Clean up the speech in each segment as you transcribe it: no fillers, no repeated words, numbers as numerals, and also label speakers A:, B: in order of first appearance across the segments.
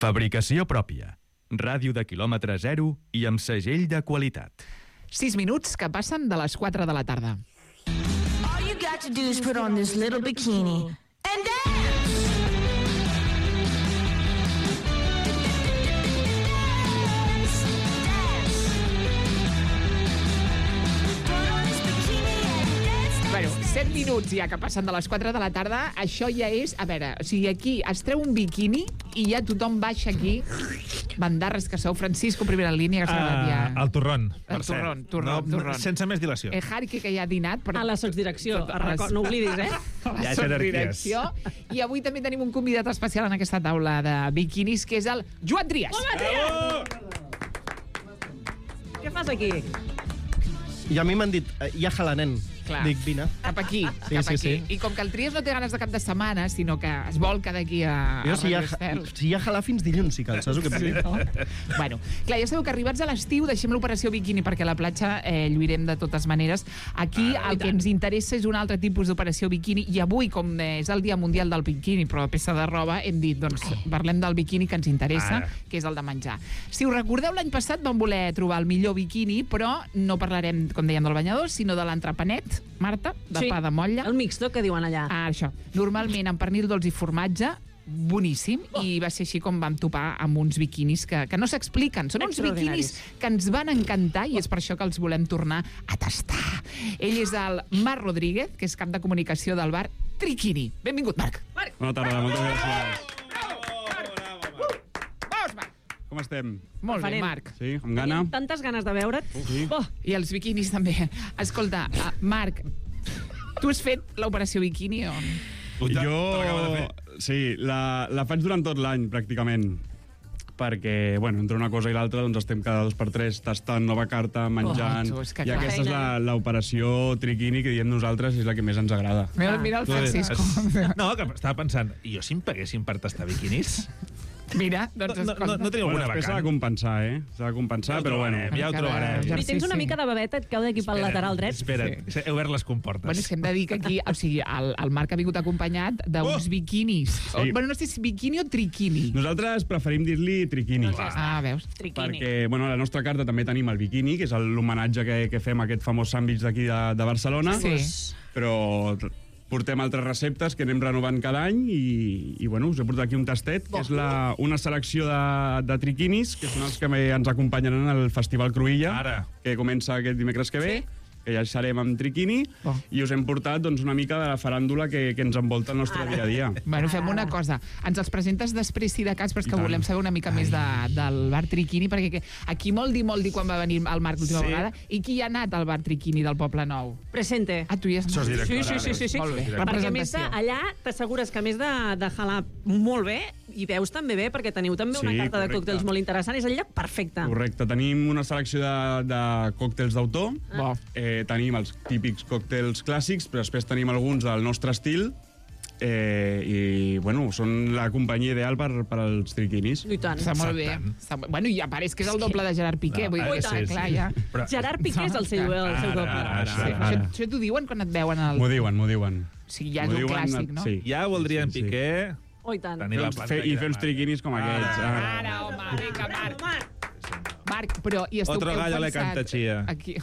A: Fabricació pròpia. Ràdio de quilòmetre zero i amb segell de qualitat.
B: 6 minuts que passen de les 4 de la tarda.
C: All you got to do is put on this little bikini and dance.
B: Bueno, 7 minuts ja que passen de les 4 de la tarda, això ja és... A veure, o sigui, aquí es treu un biquini i ja tothom baixa aquí. Bandarres, que sou Francisco, primera línia, que s'ha acabat ja...
D: El torrón.
B: El torrón.
D: Sense més dilació.
B: Harky, que ja ha dinat.
E: A la sotsdirecció, no oblidis, eh?
B: A la sotsdirecció. I avui també tenim un convidat especial en aquesta taula de biquinis, que és el Joan Trias.
E: Hola, Trias! Què fas aquí?
F: I a mi m'han dit, ja jala, nen.
B: Clar.
F: Dic, vine.
B: Cap aquí,
F: Sí,
B: cap
F: sí,
B: aquí.
F: sí.
B: I com que el Trias no té ganes de cap de setmana, sinó que es volca d'aquí a
F: Jo, si
B: Radio Estel.
F: ja jala fins dilluns, si cal, saps el que et dic?
B: No? Bueno, clar, ja sabeu que arribats a l'estiu deixem l'operació biquini perquè a la platja lluirem de totes maneres. Aquí el que ens interessa és un altre tipus d'operació biquini i avui, com és el Dia Mundial del Biquini, però de peça de roba, hem dit, doncs, parlem del biquini que ens interessa, que és el de menjar. Si us recordeu, l'any passat vam voler trobar el millor biquini, però no parlarem, com dèiem, del banyador, sinó de l'entrepanet, Marta, de pa de motlla.
E: El mixto que diuen allà.
B: Això. Normalment amb pernil dolç i formatge, boníssim, i va ser així com vam topar amb uns biquinis que no s'expliquen. Són uns biquinis que ens van encantar i és per això que els volem tornar a tastar. Ell és el Marc Rodríguez, que és cap de comunicació del bar Triquini. Benvingut, Marc.
G: Bona tarda, moltes gràcies.
B: Vamos, Marc.
G: Com estem?
B: Molt bé,
E: Farem.
B: Marc.
G: Sí, amb gana?
E: Tenim tantes ganes de veure't.
G: Sí.
E: Oh,
B: I els biquinis també. Escolta, Marc, tu has fet l'operació biquini o...
G: Sí, la faig durant tot l'any, pràcticament. Perquè, bueno, entre una cosa i l'altra doncs estem cada 2 per 3 tastant nova carta, menjant...
B: tu, és que
G: I
B: clar.
G: aquesta és l'operació Triquini que diem nosaltres és la que més ens agrada.
B: Mira el Francisco.
D: No, que estava pensant, i jo si em paguessin per tastar biquinis?
B: Mira, doncs escolta.
D: No teniu alguna
G: Després s'ha de
D: vacant?
G: compensar, S'ha de compensar, però bueno.
D: Ja ho trobarem.
B: Ja.
E: si tens una mica de bebeta, et cau d'aquí pel lateral dret.
D: Espera't, he obert les comportes.
B: Bueno, és que hem de dir que aquí, o sigui, el Marc ha vingut acompanyat d'uns biquinis.
G: Sí.
B: Bueno, no sé si biquini o triquini.
G: Nosaltres preferim dir-li Triquini.
B: Veus?
E: Triquini.
G: Perquè, bueno, a la nostra carta també tenim el biquini, que és l'homenatge que fem a aquest famós sàndwich d'aquí de Barcelona.
B: Sí.
G: Però portem altres receptes que anem renovant cada any i bueno, us he portat aquí un tastet, que és una selecció de triquinis, que són els que ens acompanyaran al Festival Cruïlla,
D: Ara.
G: que comença aquest dimecres que ve.
B: Sí.
G: Que ja serem amb triquini, i us hem portat doncs, una mica de la faràndula que ens envolta el nostre dia a dia.
B: Bueno, fem una cosa. Ens els presentes després, si de cas, però és
G: I
B: que
G: tant.
B: volem saber una mica més del bar Triquini, perquè aquí molt dir quan va venir el Marc l'última vegada. I qui hi ha anat al bar Triquini del Poble Nou?
E: Presente.
B: Ah, tu hi has anat.
D: Sos directora.
E: Sí.
B: Molt bé.
E: Perquè a més allà t'assegures que a més de jalar molt bé, i veus també bé, perquè teniu també una
G: Sí,
E: carta de
G: correcte.
E: còctels molt interessant. És el lloc perfecte.
G: Correcte, tenim una selecció de còctels d'autor.
B: Bo.
G: Tenim els típics còctels clàssics, però després tenim alguns del nostre estil, i bueno, són la companyia ideal per als triquinis.
E: I tant.
B: Està molt bé. Bueno, i apareix que és el doble de Gerard Piqué. Vull dir,
E: sí,
B: clar,
D: sí.
B: ja.
D: Però,
E: Gerard Piqué és el seu doble.
B: Això t'ho diuen quan et veuen al...
G: M'ho diuen.
B: O sigui, ja és
G: M'ho
B: un
G: diuen,
B: clàssic, no?
G: Sí.
D: ja voldrien
G: Sí.
D: Piqué
E: Oh, i tant.
D: tenir la planta
G: I fer uns triquinis com aquests.
B: Ara, home, vinga, Marc. Marc, però... I
D: Otro
B: heu
D: gallo le
B: pensat
D: canta chía.
B: Aquí...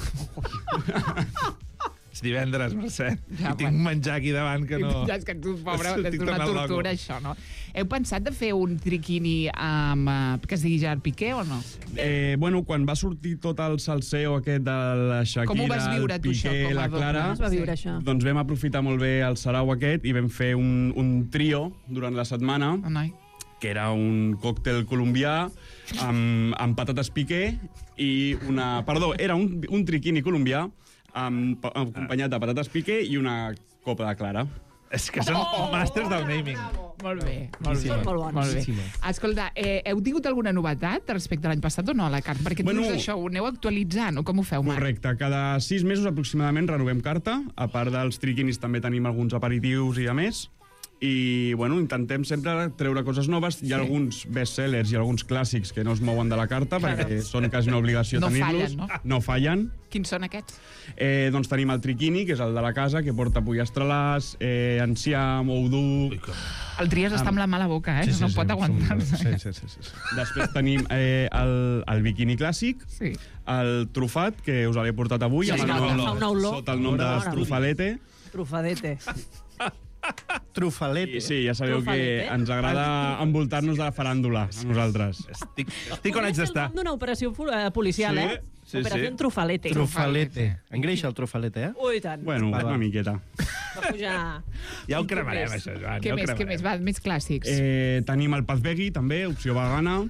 D: És divendres, Mercè.
B: Ja,
D: I tinc un menjar aquí davant que no...
B: Ja, és que tu, pobre, que és
D: Estic
B: una
D: tornant loco.
B: tortura, això, no? Heu pensat de fer un triquini amb, que es digui Gerard Piqué o no?
G: Bueno, quan va sortir tot el salseo aquest de la Shakira,
B: Com ho vas viure,
G: el
B: tu, això,
G: Piqué,
B: com a
G: la
B: doble?
G: Clara,
E: Com es va viure això?
G: doncs vam aprofitar molt bé el sarau aquest i vam fer un trio durant la setmana,
B: Oh, noi.
G: que era un còctel colombià amb patates piqué i una... Perdó, era un triquini colombià acompanyat de patates piqué i una copa de clara.
D: És que són màsters del naming.
B: Molt bé, molt bé.
E: Són molt bons.
B: Molt bé. Escolta, heu tingut alguna novetat respecte a l'any passat o no a la carta? Perquè
G: Bueno,
B: dius això, ho aneu actualitzant, o com ho feu, Marc?
G: Correcte, cada 6 mesos aproximadament renovem carta. A part dels triquinis també tenim alguns aperitius i a més. I, bueno, intentem sempre treure coses noves. Hi ha alguns bestsellers i alguns clàssics que no es mouen de la carta, perquè són quasi una obligació
B: No
G: tenir-los.
B: fallen, no?
G: No fallen.
B: Quins són aquests?
G: Doncs tenim el triquini, que és el de la casa, que porta pollastre-las, enciam, oudú...
B: El Trias està amb la mala boca, no pot aguantar-se.
F: Sí.
G: Després tenim el biquini clàssic,
B: Sí.
G: el trufat, que us l'he portat avui,
E: Sí,
G: amb el
E: fa
G: nom-
E: una olor.
G: sota el nom de
E: Olor.
G: trufalete.
E: Trufadete.
F: Trufalete.
G: I sí, ja sabeu
E: Trufalete.
G: que ens agrada envoltar-nos de faràndula, a nosaltres.
D: Estic on haig d'estar.
E: El nom d'una operació policial,
D: Sí,
E: eh?
D: sí,
E: Operació
D: sí.
E: Trufalete.
F: Trufalete. Engreixa el trufalete, eh?
E: Ui, tant.
G: Bueno,
F: Va.
G: una miqueta.
E: Va pujar...
D: Ja ho cremarem, això, Joan.
B: Què més? Va, més clàssics.
G: Tenim el paz veggie, també, opció vegana.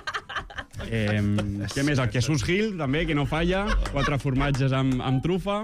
G: Què més? El Jesús Gil, també, que no falla. 4 formatges amb trufa.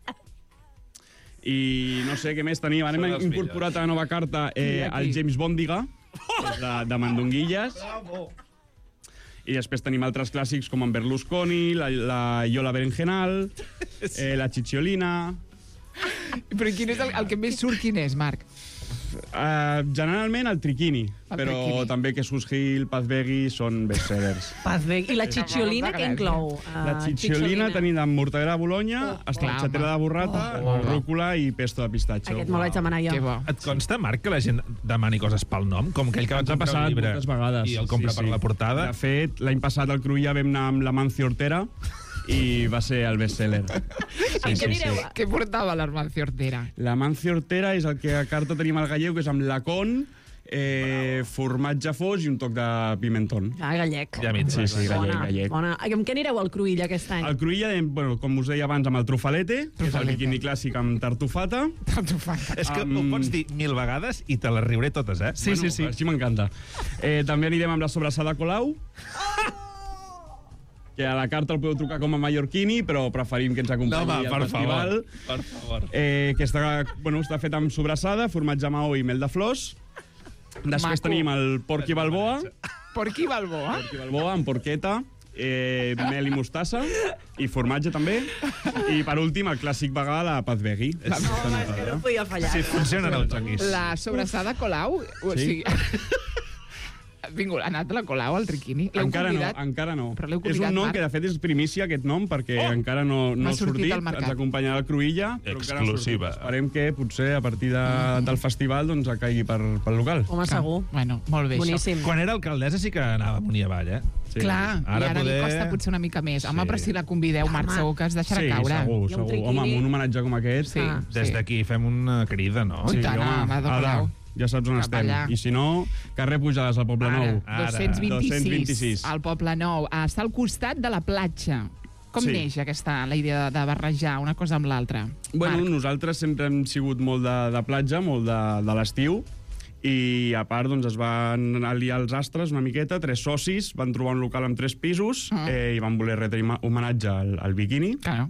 G: I no sé què més tenim. Hem
D: Són els
G: incorporat a la nova carta el James Bondiga, de Mandonguilles. I després tenim altres clàssics com en Berlusconi, la Iola Berenjenal, la Cicciolina...
B: Però quin és el que més surt, quin és, Marc?
G: Generalment el triquini, però
B: triquini.
G: també Jesús Gil, Paz veggie són bestsellers.
E: I la cicciolina, què inclou?
G: La cicciolina tenim amb mortadela de Bologna, estalxatera de burrata, rúcula i pesto de pistatxo.
E: Aquest me'l vaig demanar jo.
B: Que bo.
D: Et consta, Marc, que la gent demani coses pel nom? Com aquell que va
G: Ens ha
D: comprar
G: passat
D: un llibre
G: moltes vegades.
D: i el compra per la portada?
G: De fet, l'any passat al Cruïlla vam anar amb la Mancio Ortera i va ser el bestseller.
E: En què anireu?
B: Què portava l'Armancio Ortera?
G: La Mancio Ortera és el que a carta tenim al gallego, que és amb lacón, formatge fos i un toc de pimentón.
E: Ah, gallec.
D: Ja m'hi
G: Sí, sí, gallec.
E: Bona. Amb què anireu al Cruïlla aquest any?
G: El Cruïlla, bueno, com us deia abans, amb el trufalete, que és el biquini clàssic amb tartufata.
D: És que ho pots dir 1000 vegades i te les riuré totes, eh?
G: Sí, sí, sí. Així m'encanta. També anirem amb la sobrassada Colau, que a la carta el podeu trucar com a mallorquini, però preferim que ens acompanyi al festival.
D: Per favor.
G: Que està fet amb sobrassada, formatge maó i mel de flors. Després
B: Maco.
G: tenim el porqui balboa,
B: Porqui Balboa?
G: amb porqueta, mel i mostassa, i formatge també. I per últim, el clàssic vegà, la paz veggie.
E: Home, és que no podia fallar.
D: Sí, funcionen els joquis.
B: La sobrassada Colau? O sigui... Ha anat la Colau al Triquini? L'heu convidat?
G: Encara no.
B: Però l'heu
G: És
B: convidat,
G: un nom
B: Marc?
G: que, de fet, és primícia, aquest nom, perquè encara no
B: No ha
G: ha
B: sortit
G: sortit.
B: al mercat.
G: Ens acompanyarà el Cruïlla, però encara no ha sortit.
D: Exclusiva.
G: Esperem que, potser, a partir del festival, doncs, caigui pel local.
E: Home, segur.
B: Bueno, molt bé,
E: Boníssim.
D: Quan era alcaldessa sí que anava amunt i avall, eh?
G: Sí.
B: Clar,
D: Ara
B: i ara li
D: poder-
B: costa potser una mica més. Home,
D: Sí.
B: però si la convideu, Marc,
E: Home.
B: segur que es deixarà
G: Sí,
B: caure.
G: segur,
E: I un
G: segur.
E: triquini.
G: Home, amb un homenatge com aquest...
B: Sí.
D: Des d'aquí fem una crida, no?
B: Ui, tant, home, de Colau.
G: ja saps on
B: Cap
G: estem.
B: allà.
G: I si no, carrer Pujades al Poble Nou.
D: Ara.
B: 226, al Poble Nou. Està al costat de la platja. Com
G: Sí.
B: neix la idea de barrejar una cosa amb l'altra?
G: Bueno,
B: Marc?
G: nosaltres sempre hem sigut molt de platja, molt de l'estiu, i a part doncs, es van aliar els astres una miqueta, 3 socis, van trobar un local amb 3 pisos i van voler retre homenatge al biquini,
B: Claro.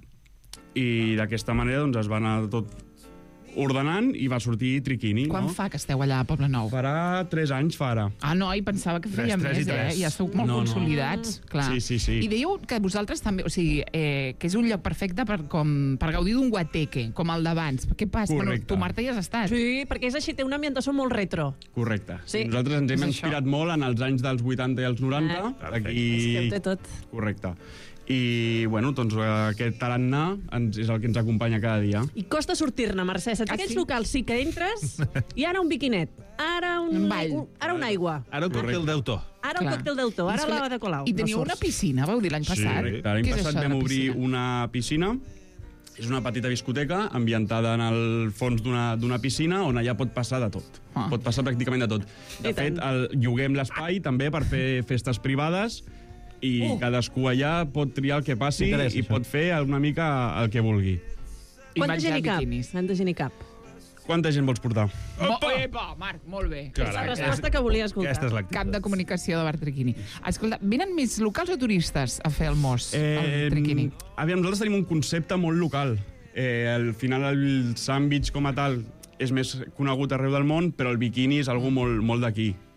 G: i d'aquesta manera doncs, es va anar tot ordenant i va sortir Triquini.
B: Quan
G: no?
B: fa que esteu allà a Poble Nou?
G: Farà 3 anys, fa ara.
B: Ah, no, i pensava que feia
D: Tres i
B: més,
D: tres.
B: Ja sou molt
G: No, no.
B: consolidats, clar.
G: Sí, sí, sí.
B: I dèieu que vosaltres també, o sigui, que és un lloc perfecte per gaudir d'un guateque, com el d'abans. Què passa? Bueno,
G: Correcte.
B: tu, Marta, hi has estat.
E: Sí, perquè és així, té una ambientació molt retro.
G: Correcte.
E: Sí.
G: Nosaltres ens hem
B: És això.
G: inspirat molt en els anys dels 80 i els 90.
E: És
G: Aquí...
E: que ho té tot.
G: Correcte. I, bueno, doncs aquest tarannà és el que ens acompanya cada dia.
E: I costa sortir-ne, Mercè. Saps aquells
B: sí?
E: locals sí que entres i ara un biquinet, ara
B: Un ball.
E: ara una aigua,
D: Ara un còctel d'autor.
E: ara un
B: Clar.
E: còctel d'autor, ara la de Colau.
B: I teníeu
E: No
B: una
E: surts.
B: piscina, vau dir, l'any passat?
G: Correcte. L'any
B: Què és
G: passat
B: això de
G: vam
B: la
G: obrir
B: piscina?
G: una piscina. És una petita discoteca ambientada en el fons d'una piscina on allà pot passar de tot.
B: Ah.
G: Pot passar pràcticament de tot. De
E: I
G: fet,
E: tant.
G: lloguem l'espai també per fer festes privades i cadascú allà pot triar el que passi
F: M'interessa,
G: i
F: això.
G: pot fer una mica el que vulgui.
B: I
E: Quanta gent hi
B: menjar
E: cap?
B: biquinis.
E: Quanta gent hi cap?
G: Quanta gent vols portar?
B: Epa, Marc, molt bé.
E: És la resposta que volia escoltar.
D: Aquesta és l'actitud.
B: Cap de comunicació de Bar Triquini. Escolta, venen més locals o turistes a fer el mos, al Triquini?
G: Aviam, nosaltres tenim un concepte molt local. Al final el sandwich com a tal és més conegut arreu del món, però el biquini és algo molt, molt d'aquí.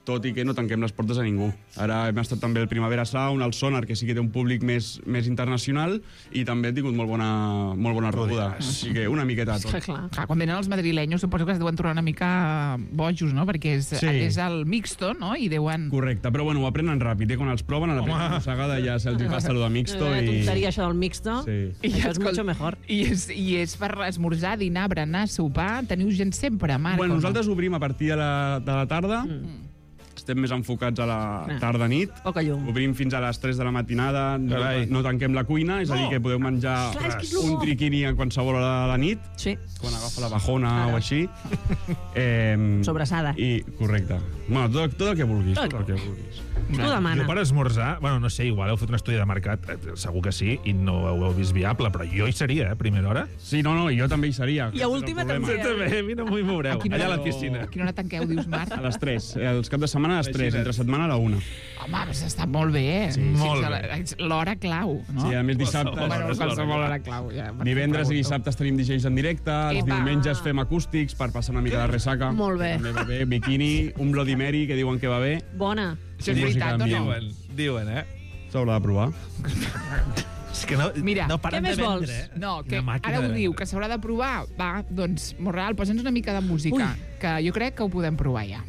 G: tot i que no tanquem les portes a ningú. Ara hem estat també el Primavera Sound, el Sonar, que sí que té un públic més internacional, i també ha tingut molt bona rebuda. Així que una miqueta a tot.
E: Clar.
B: Clar, quan venen els madrilenyos suposo que es deuen tornar una mica bojos, no? Perquè és el mixto, no? I deuen...
G: Correcte, però bueno, ho aprenen ràpid, quan els proven a la primera mossegada ja se'ls fa saludar mixto
E: I...
G: i...
E: tonteria això del mixto.
G: Sí.
E: Això és mucho mejor.
B: I és per esmorzar, dinar, berenar, sopar. Teniu gent sempre, Marc.
G: Bueno, nosaltres obrim a partir de la tarda. Estem més enfocats a la tarda-nit.
E: Poca llum.
G: Obrim fins a les 3 de la matinada. No tanquem la cuina, és a dir, que podeu menjar un triquini a qualsevol hora de la nit,
E: Sí.
G: quan agafa la bajona o així.
E: Sobrassada.
G: Correcte. Bueno, tot el que vulguis. Tot el que vulguis.
E: Tu
D: Jo
E: demana.
D: per esmorzar, bueno, no sé, igual heu fet un estudi de mercat, segur que sí, i no ho heu vist viable, però jo hi seria, a primera hora.
G: Sí, no, jo també hi seria.
E: I a última també.
D: També, a mi no m'hi veureu. Allà a la piscina.
B: A quina hora tanqueu, dius, Marc?
G: A les 3. Els caps de setmana a les 3, entre setmana a la 1.
B: Home, està molt bé, eh? Sí,
D: molt bé.
B: És l'hora clau, no?
G: Sí, a més dissabte...
B: Bueno, qualsevol hora clau, ja.
G: Divendres i dissabtes tenim DJs en directe, els
B: Epa.
G: diumenges fem acústics per passar una mica de ressaca.
E: Molt bé.
G: També va bé. Bikini, un Bloody Mary, que diuen que va bé.
E: Bona.
B: Això és veritat o no?
D: Diuen,
G: S'haurà de provar.
D: És que no,
B: Mira,
D: no paren
E: què més
D: de vendre,
E: vols?
B: No, que
D: Una màquina
B: ara
D: de
B: ho diu,
D: vendre.
B: que s'haurà de provar. Va, doncs, Morral, posa'ns una mica de música, que jo crec que ho podem provar ja.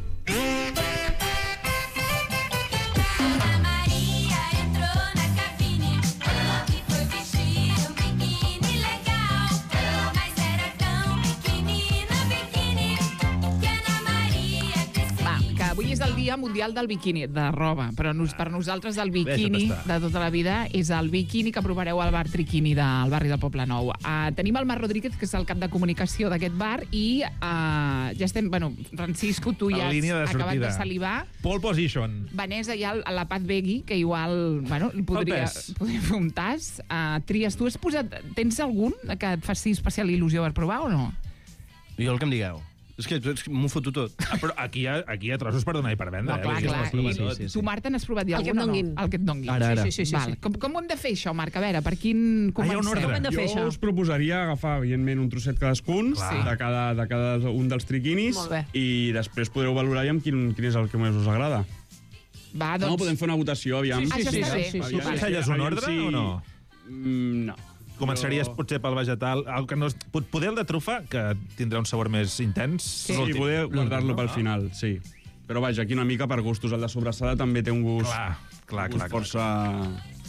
H: Maria entrou na cabine e foi vestir biquíni legal, mas era tão pequenino biquíni que Ana Maria cresceu.
B: Va, que avui és el Dia Mundial del Biquini, de roba, però per nosaltres el biquini
D: Deixa't estar.
B: de tota la vida és el biquini que provareu al bar Triquini del barri del Poble Nou. Tenim el Marc Rodríguez, que és el cap de comunicació d'aquest bar, i ja estem, bueno, Francisco, tu ja
D: La línia de
B: has acabat
D: sortida.
B: de salivar.
D: Pole position.
B: Vanessa ja a la Pat Begui, que igual, bueno, podria
D: pes.
B: fer un tas. Tries, tu has posat... Tens algun que et faci especial il·lusió per provar o no?
F: Jo el que em digueu. És que m'ho foto tot.
D: Però aquí hi ha trossos per donar i per vendre.
B: No, clar,
D: Vull dir,
B: clar.
D: es pot provar
F: Sí,
D: tot.
F: sí, sí.
B: Tu, Marta, n'has provat ja
E: El que
B: algun
E: et
B: o no?
E: donguin.
B: El que et donguin.
F: Ara.
E: Sí.
B: Val. Com ho hem de fer, això, Marc? A veure, per quin comencem?
D: hi ha un ordre.
E: Com hem de fer
G: Jo
E: això?
G: us proposaria agafar, evidentment, un trosset cadascun de cada un dels triquinis
E: Molt bé.
G: i després podreu valorar ja quin és el que més us agrada.
B: Va,
G: No,
B: doncs...
G: podem fer una votació, aviam.
B: Això està bé.
E: sí.
D: Tu enselles un ordre o no?
G: No.
D: Començaries potser pel vegetal, el que no és, poder el de trufa, que tindrà un sabor més intens.
G: Sí, poder guardar-lo pel final, sí. Però vaja, aquí una mica per gustos. El de sobrassada també té un gust,
D: Clar.
G: força...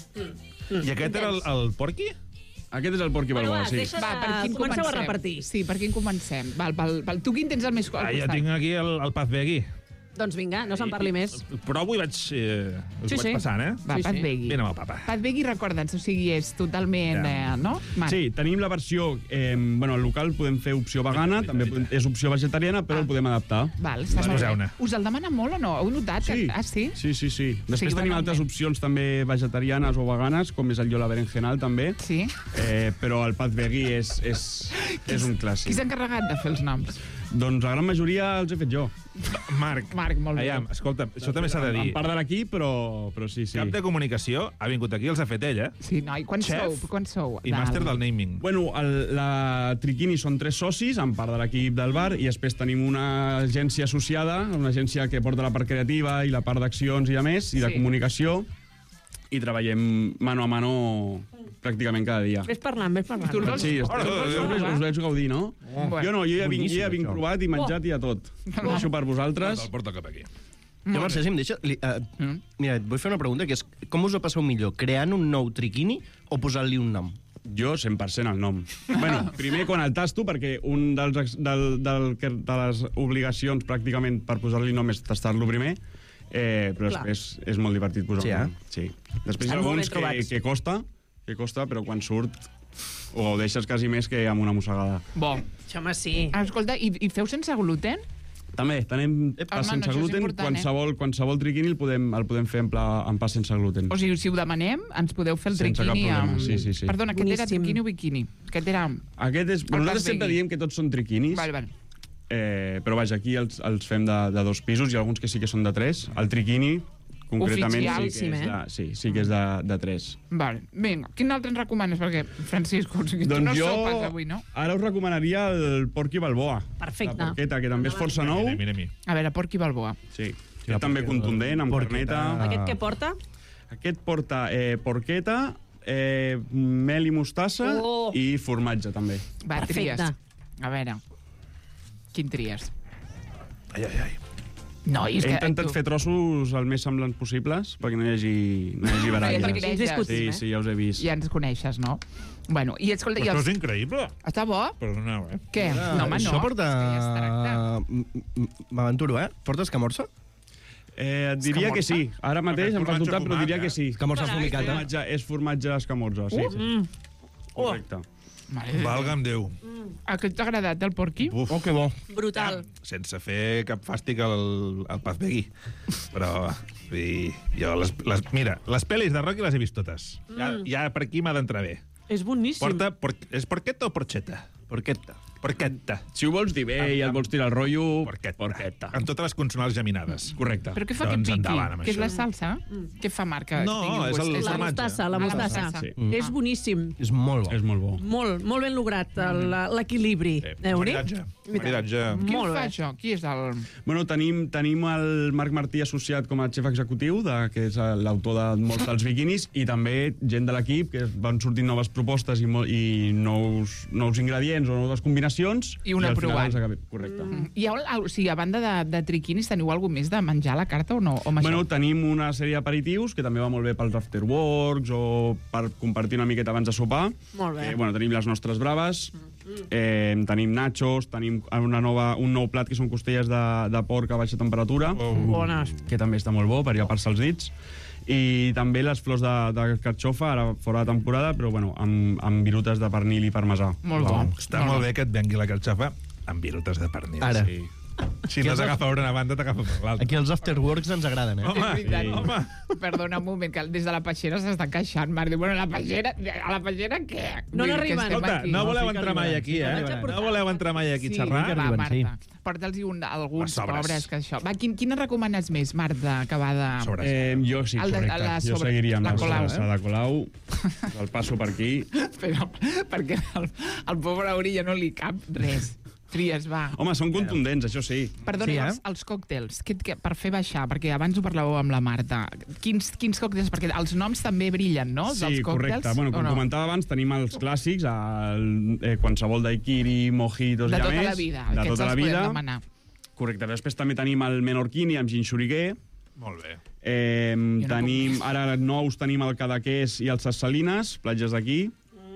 D: I aquest era el porqui?
G: Aquest és el porc i
E: Bueno,
G: balboa,
E: va,
G: sí.
E: deixa-
B: Va, per quin
E: Comenceu a
B: comencem?
E: repartir.
B: Sí, per quin comencem? Val, tu quin tens el més al
D: Jo
B: costat?
D: tinc aquí el Paz Begui.
E: Doncs vinga, no se'n parli més.
D: Provo i vaig,
E: Sí,
D: vaig
E: sí.
D: passant, eh?
B: Va,
E: Sí,
B: Pat
E: sí.
B: Begui.
D: Vine amb el papa.
B: Pat Begui, recorda'ns, o sigui, és totalment... no? Marc?
G: Sí, tenim la versió... Bueno, al local podem fer opció vegana, també és opció vegetariana, però el podem adaptar.
B: Val, està molt bé.
D: Poseu-ne.
B: Us el demana molt o no? Heu notat?
G: Sí.
B: Sí?
G: Sí. Després
B: Sí,
G: tenim
B: bueno,
G: altres opcions també vegetarianes o veganes, com és el yola berenjenal també,
B: Sí?
G: però el Paz Begui és un
B: Qui
G: clàssic.
B: s'ha encarregat de fer els noms?
G: Doncs la gran majoria els he fet jo.
D: Marc,
B: Molt bé.
D: Aviam, escolta, això també s'ha de dir.
G: En part de l'equip, però sí.
D: Cap de comunicació ha vingut aquí, els ha fet ell, eh?
B: Sí, noi, quan
D: Xef
B: sou? Quan sou?
D: I màster del naming.
G: Bueno, la Triquini són 3 socis, en part de l'equip del bar, i després tenim una agència associada, una agència que porta la part creativa i la part d'accions i a més, i de
B: Sí.
G: comunicació, i treballem mano a mano pràcticament cada dia.
E: Ves parlant.
B: Tu el vols-
G: Sí,
B: tu el vols provar?
G: us veig gaudir, no?
B: Bueno.
G: Jo no, jo ja vinc
F: Boníssim, això.
G: provat i menjat i a tot. Ho deixo per vosaltres.
D: El porta cap aquí.
F: Jo, Mercè, si em deixa... Mira, et vull fer una pregunta, que és com us ho passeu millor, creant un nou triquini o posant-li un nom?
G: Jo 100% el nom. Bueno, primer quan el tasto, perquè un de les obligacions pràcticament per posar-li nom és tastar-lo primer, però
E: Clar.
G: després és molt divertit posar-lo.
F: Sí, eh?
G: Sí. Després hi ha
E: Estan molt
G: alguns
E: ben trobats.
G: que costa, però quan surt ho deixes quasi més que amb una mossegada.
B: Bo.
E: Això, home, sí.
B: Escolta, i feu sense gluten?
G: També, tenim pas
B: Home,
G: sense
B: això és
G: gluten.
B: important,
G: Qualsevol triquini el podem fer en pas sense gluten.
B: O sigui, si ho demanem, ens podeu fer el
G: Sense cap
B: triquini
G: problema,
B: amb...
G: sí.
B: Perdona, aquest era
E: Boníssim.
B: triquini o biquini? Aquest era...
G: Aquest és...
B: El
G: Nosaltres
B: Paz
G: sempre
B: Begui.
G: diem que tots són triquinis.
B: Val.
G: Però vaja, aquí els fem de 2 pisos i alguns que sí que són de 3. El triquini, concretament,
B: Oficial,
G: sí que és de 3.
B: Val. Vinga, quin altre ens recomanes? Perquè, Francisco, o sigui, tu
G: Doncs
B: no
G: jo
B: sopes avui, no?
G: ara us recomanaria el porc i balboa.
E: Perfecte.
G: La porqueta, que també és força nou.
D: Mira.
B: A veure, porc i balboa.
G: Sí. Aquest també contundent, amb carneta.
E: Aquest què porta?
G: Aquest porta porqueta, mel i mostassa i formatge, també.
B: Va, tries.
E: Perfecte.
B: A veure, quin tries?
D: Ai.
B: No, i és
G: He
B: que...
G: intentat fer trossos el més semblants possibles perquè no hi hagi baralles.
B: perquè coneixes.
G: Sí, ja us he vist.
B: Ja ens coneixes, no? Bueno, i escolta...
D: Però això és increïble.
B: Està bo?
D: Perdoneu,
B: Què? No, home, no.
F: Això porta...
B: És que ja es tracta.
F: M'aventuro, Porta escamorça?
G: Et diria que sí. Ara mateix em fa dubtar, però diria que sí.
F: Escamorça fumicata.
G: És formatge escamorza, sí. Correcte.
D: Valga'm Déu.
B: Aquest t'ha agradat, el porqui?
D: Uf.
F: Oh, que bo.
E: Brutal.
D: Sense fer cap fàstic al Paz Begui. Però, jo, mira, les pel·lis de Rocky les he vist totes. Ja per aquí m'ha d'entrar bé.
E: És boníssim.
D: És porqueta o porxeta?
F: Porqueta.
D: Porqueta.
G: Si ho vols dir bé i et vols tirar el rotllo, porqueta.
D: Amb totes les consonants geminades.
G: Correcte.
B: Però què fa
D: Doncs
B: aquest piqui?
D: endavant amb
B: Què és
D: això.
B: la salsa? Què fa marca?
D: No, és el
E: La
D: formatge.
E: mostassa, la
B: Ah, la
E: mostassa.
B: mostassa.
G: Sí.
E: És boníssim.
F: És molt bo.
G: És molt bo.
E: Molt ben lograt l'equilibri.
D: Maridatge. Maridatge.
B: Qui ho
E: Molt
B: fa,
E: bé.
B: això? Qui és el...
G: Bueno, tenim el Marc Martí associat com a xef executiu, que és l'autor de molts dels biquinis, i també gent de l'equip, que van sortint noves propostes i nous ingredients o noves combinacions.
B: I una
G: al final
B: provant.
G: els acabem. Correcte.
B: Hi ha, o sigui, a banda de triquinis, teniu alguna més de menjar a la carta o no? O amb
G: Bueno,
B: això?
G: tenim una sèrie d'aperitius que també va molt bé pels afterworks o per compartir una miqueta abans de sopar.
E: Molt bé.
G: Bueno, tenim les nostres braves, tenim nachos, tenim un nou plat que són costelles de porc a baixa temperatura,
E: Bones.
G: que també està molt bo per llepar-se els dits. I també les flors de carxofa, ara fora de temporada, però bueno, amb virutes de pernil i parmesà.
B: Molt bo.
D: Està molt bé que et vengui la carxofa amb virutes de pernil.
F: Ara.
G: Sí.
D: Si no t'agafa per una banda, t'agafa per l'altra.
F: Aquí els afterworks ens agraden,
D: Home,
B: És veritat.
D: home.
B: Perdona un moment, que des de la peixera s'estan queixant. Marc diu, bueno, a la peixera què?
E: No
B: Vull dir que
E: n'arriben.
B: estem
D: Escolta,
B: aquí.
D: no voleu
F: sí que
D: entrar mai
F: arribaran,
D: aquí,
F: sí que
D: eh?
F: arribaran.
D: No voleu entrar mai aquí a
B: Sí,
D: xerrar?
B: va,
F: arriben,
B: Marta.
F: sí.
B: Porta'ls alguns
D: Les sobres.
B: pobres que això. Va, quina recomanes més, Marc, d'acabar de...
D: Sobres.
G: Jo sí,
B: El de-
G: correcte.
B: la
G: Jo
B: sobre-
G: seguiria amb
B: la
G: la
B: Colau,
G: salsa de Colau. El passo per aquí.
B: Però, perquè al pobre Auri ja no li cap res. Tries, va.
G: Home, són contundents, això sí.
B: Perdona,
F: Sí,
B: els còctels, per fer baixar, perquè abans ho parlàveu amb la Marta. Quins còctels? Perquè els noms també brillen, no?
G: Sí,
B: dels còctels,
G: correcte. Bueno,
B: o
G: com
B: no?
G: comentava abans, tenim els clàssics, qualsevol daiquiri, mojitos
B: De
G: i a
B: tota
G: més.
B: la vida,
G: De
B: aquests
G: tota la
B: els podem
G: vida.
B: demanar.
G: Correcte. Després també tenim el menorquini amb ginxuriguer.
D: Molt bé.
G: Tenim, ara nous tenim el cadaqués i els sassalines, platges d'aquí,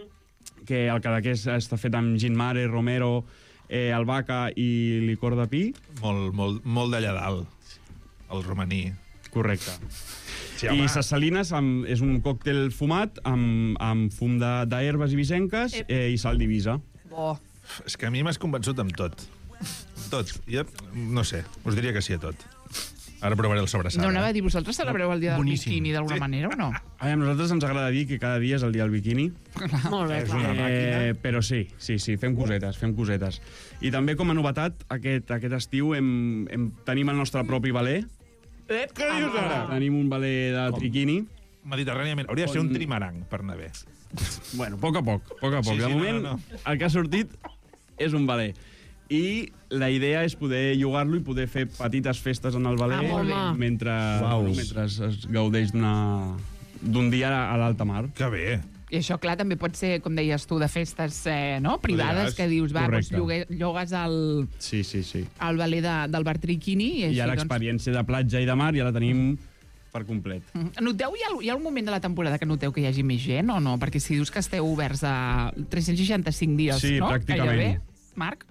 G: que el cadaqués està fet amb gin mare, romero, albahaca i licor de pi.
D: Molt d'allà dalt. El romaní.
G: Correcte.
D: Sí,
G: I sassalines és un còctel fumat amb fum d'herbes ibisenques i sal d'Ibisa.
E: Bo.
D: És que a mi m'has convençut amb tot. Tot. Jo, no sé, us diria que sí a tot. Ara provaré el sobrassada.
B: No anava a dir, vosaltres celebreu el dia del
F: Boníssim.
B: biquini d'alguna manera o no?
G: A nosaltres ens agrada dir que cada dia és el dia del biquini.
E: Molt bé.
D: És una màquina.
G: Però sí, fem cosetes. I també com a novetat, aquest estiu tenim el nostre propi valer.
D: Què dius ara?
G: Tenim un valer de triquini.
D: Mediterràniament. Hauria de ser un trimarang per anar bé.
G: Bueno, a poc a poc.
D: Sí,
G: De
D: sí,
G: moment,
D: no.
G: el que ha sortit és un valer. I la idea és poder jugar-lo i poder fer petites festes en el valer
E: molt bé.
G: mentre es gaudeix d'un dia a l'alta mar.
D: Que bé.
B: I això, clar, també pot ser, com deies tu, de festes privades,
D: Podràs.
B: que dius, va, doncs
G: Correcte.
B: llogues al
G: Sí.
B: valer del bar Triquini i
G: I
B: així,
G: ja l'experiència de platja i de mar ja la tenim per complet.
B: Noteu, hi ha un moment de la temporada que noteu que hi hagi més gent o no? Perquè si dius que esteu oberts a 365 dies,
G: Sí,
B: no?
G: pràcticament.
B: Gairebé. Marc?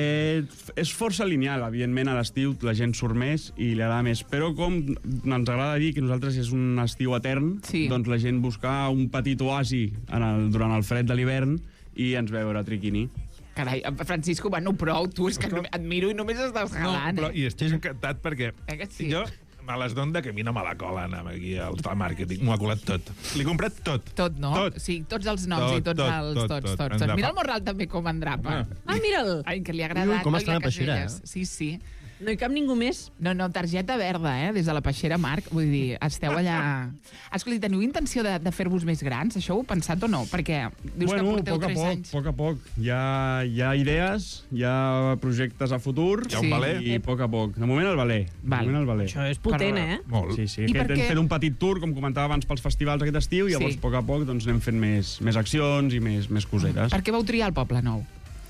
G: És força lineal, evidentment, a l'estiu la gent surt més i li agrada més, però com ens agrada dir que nosaltres és un estiu etern,
B: Sí.
G: doncs la gent busca un petit oasi durant el fred de l'hivern i ens ve a veure Triquini.
B: Carai, Francisco, bueno, prou, tu, és que et miro i només estàs galant,
D: però,
B: eh?
D: I estic encantat perquè
B: Que sí?
D: jo me les dono que a mi no me la colen aquí al màrqueting. M'ho ha colat tot. Li he comprat tot.
B: Tot, no?
D: Tot.
B: Sí, tots els noms i tots els... Tots.
D: Endavant.
B: Mira el Morral també com endrapa.
E: Ah, mira'l.
B: Ai, que li ha agradat.
F: Ui, com
B: no? I
F: està la peixera,
B: Caselles. Sí.
E: No hi cap ningú més.
B: No, targeta verda, des de la peixera, Marc. Vull dir, esteu allà... Escolta, teniu intenció de fer-vos més grans? Això ho heu pensat o no? Perquè dius que porteu 3 anys.
G: A poc a poc. Hi ha idees, hi ha projectes a futur.
D: Hi ha un valer.
G: I a poc a poc. De moment el valer.
B: Val.
G: De moment el valer.
E: Això és potent,
D: Molt.
G: Sí.
B: I per
G: Hem
B: què?
G: fet un petit tour, com comentava abans, pels festivals aquest estiu, i llavors,
B: Sí.
G: a poc a poc, doncs, anem fent més accions i més cosetes.
B: Per què vau triar el Poble Nou?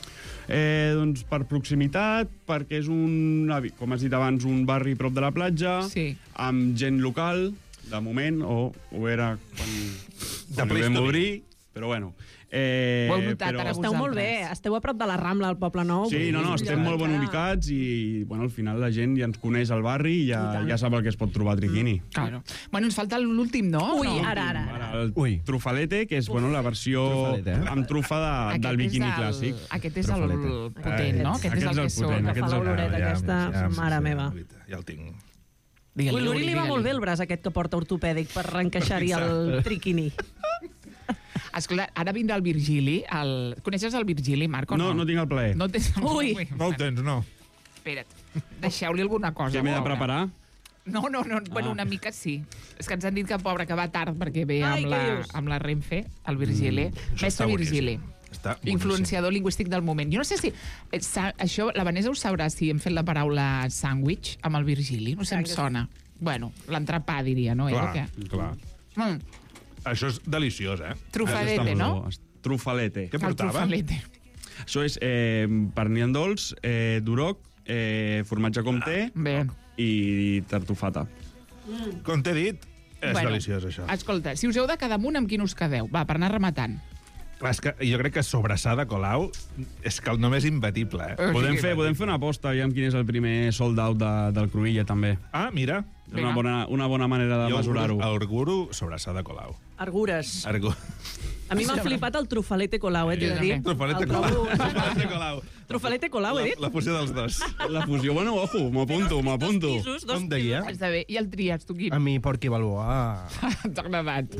G: Doncs per proximitat, perquè és com has dit abans, un barri prop de la platja,
B: Sí.
G: amb gent local, de moment, o ho era quan ho
D: place
G: vam
D: to be.
G: obrir, però bueno.
B: Ho heu notat ara
E: Esteu molt bé, esteu a prop de la Rambla, al Poble Nou.
G: Sí, no, estem molt ben ubicats i, bueno, al final la gent ja ens coneix al barri i ja sap el que es pot trobar a Triquini.
B: Claro. Bueno, ens falta l'últim, no?
E: Ui,
B: no?
E: ara.
G: El trufalete, que és la versió
F: Trufalete,
G: amb trufa del biquini clàssic.
B: Aquest és el potent, no? Aquest és el que
G: el
B: sona.
G: potent,
E: Que fa l'oloreta aquesta, mare meva.
D: Ja el tinc.
E: Ui, l'Uri li va molt bé el braç aquest que porta ortopèdic per reencaixar-hi el triquini.
B: Escolta, ara vindrà el Virgili. Coneixes el Virgili, Marc, o no?
G: No tinc el plaer.
B: No tens...
E: Ui.
D: No el tens, no.
B: Espera't, deixeu-li alguna cosa.
G: Què m'he de
B: pobre.
G: preparar?
B: No, bueno, una mica sí. És que ens han dit que pobre, que va tard perquè ve
E: Ai,
B: amb,
E: què dius?
B: amb la Renfe, el Virgili.
D: Això
B: Mestre
D: està boníssim.
B: Virgili.
D: Està boníssim.
B: Influenciador lingüístic del moment. Jo no sé si... Això, la Vanessa ho sabrà si hem fet la paraula sàndwich amb el Virgili. No sé, em sona. Bueno, l'entrepà, diria, no?
D: Clar,
B: O què?
D: clar. Això és deliciós,
B: Trufadete, no?
G: Trufalete.
D: Què
B: El
D: portava?
B: trufalete.
G: Això és pernil dolç, duroc, formatge comté
B: Bé.
G: i tartufata.
D: Com t'he dit, és deliciós, això.
B: Escolta, si us heu de quedar amunt, amb quin us quedeu? Va, per anar rematant.
D: Clar, és que jo crec que sobrassada Colau és que el nom és imbatible,
G: Podem fer una aposta, aviam quin és el primer sold out del Cruïlla, també.
D: Ah, mira.
G: És una bona manera de mesurar-ho.
D: Arguro sobrassada Colau.
E: Argures.
D: Arguro.
E: A mi m'ha flipat el trufalete Colau, t'he de dir.
D: Trufalete
E: El trobo-
D: Colau. Trufalete Colau.
E: Trufalete Colau, he dit?
D: La fusió dels dos.
G: La fusió, bueno, ojo, m'apunto.
E: Dos pisos.
F: Com deia?
B: Està bé. I el trias, tu, quin?
F: A mi, Porc i Balboa.
B: T'ha agradat.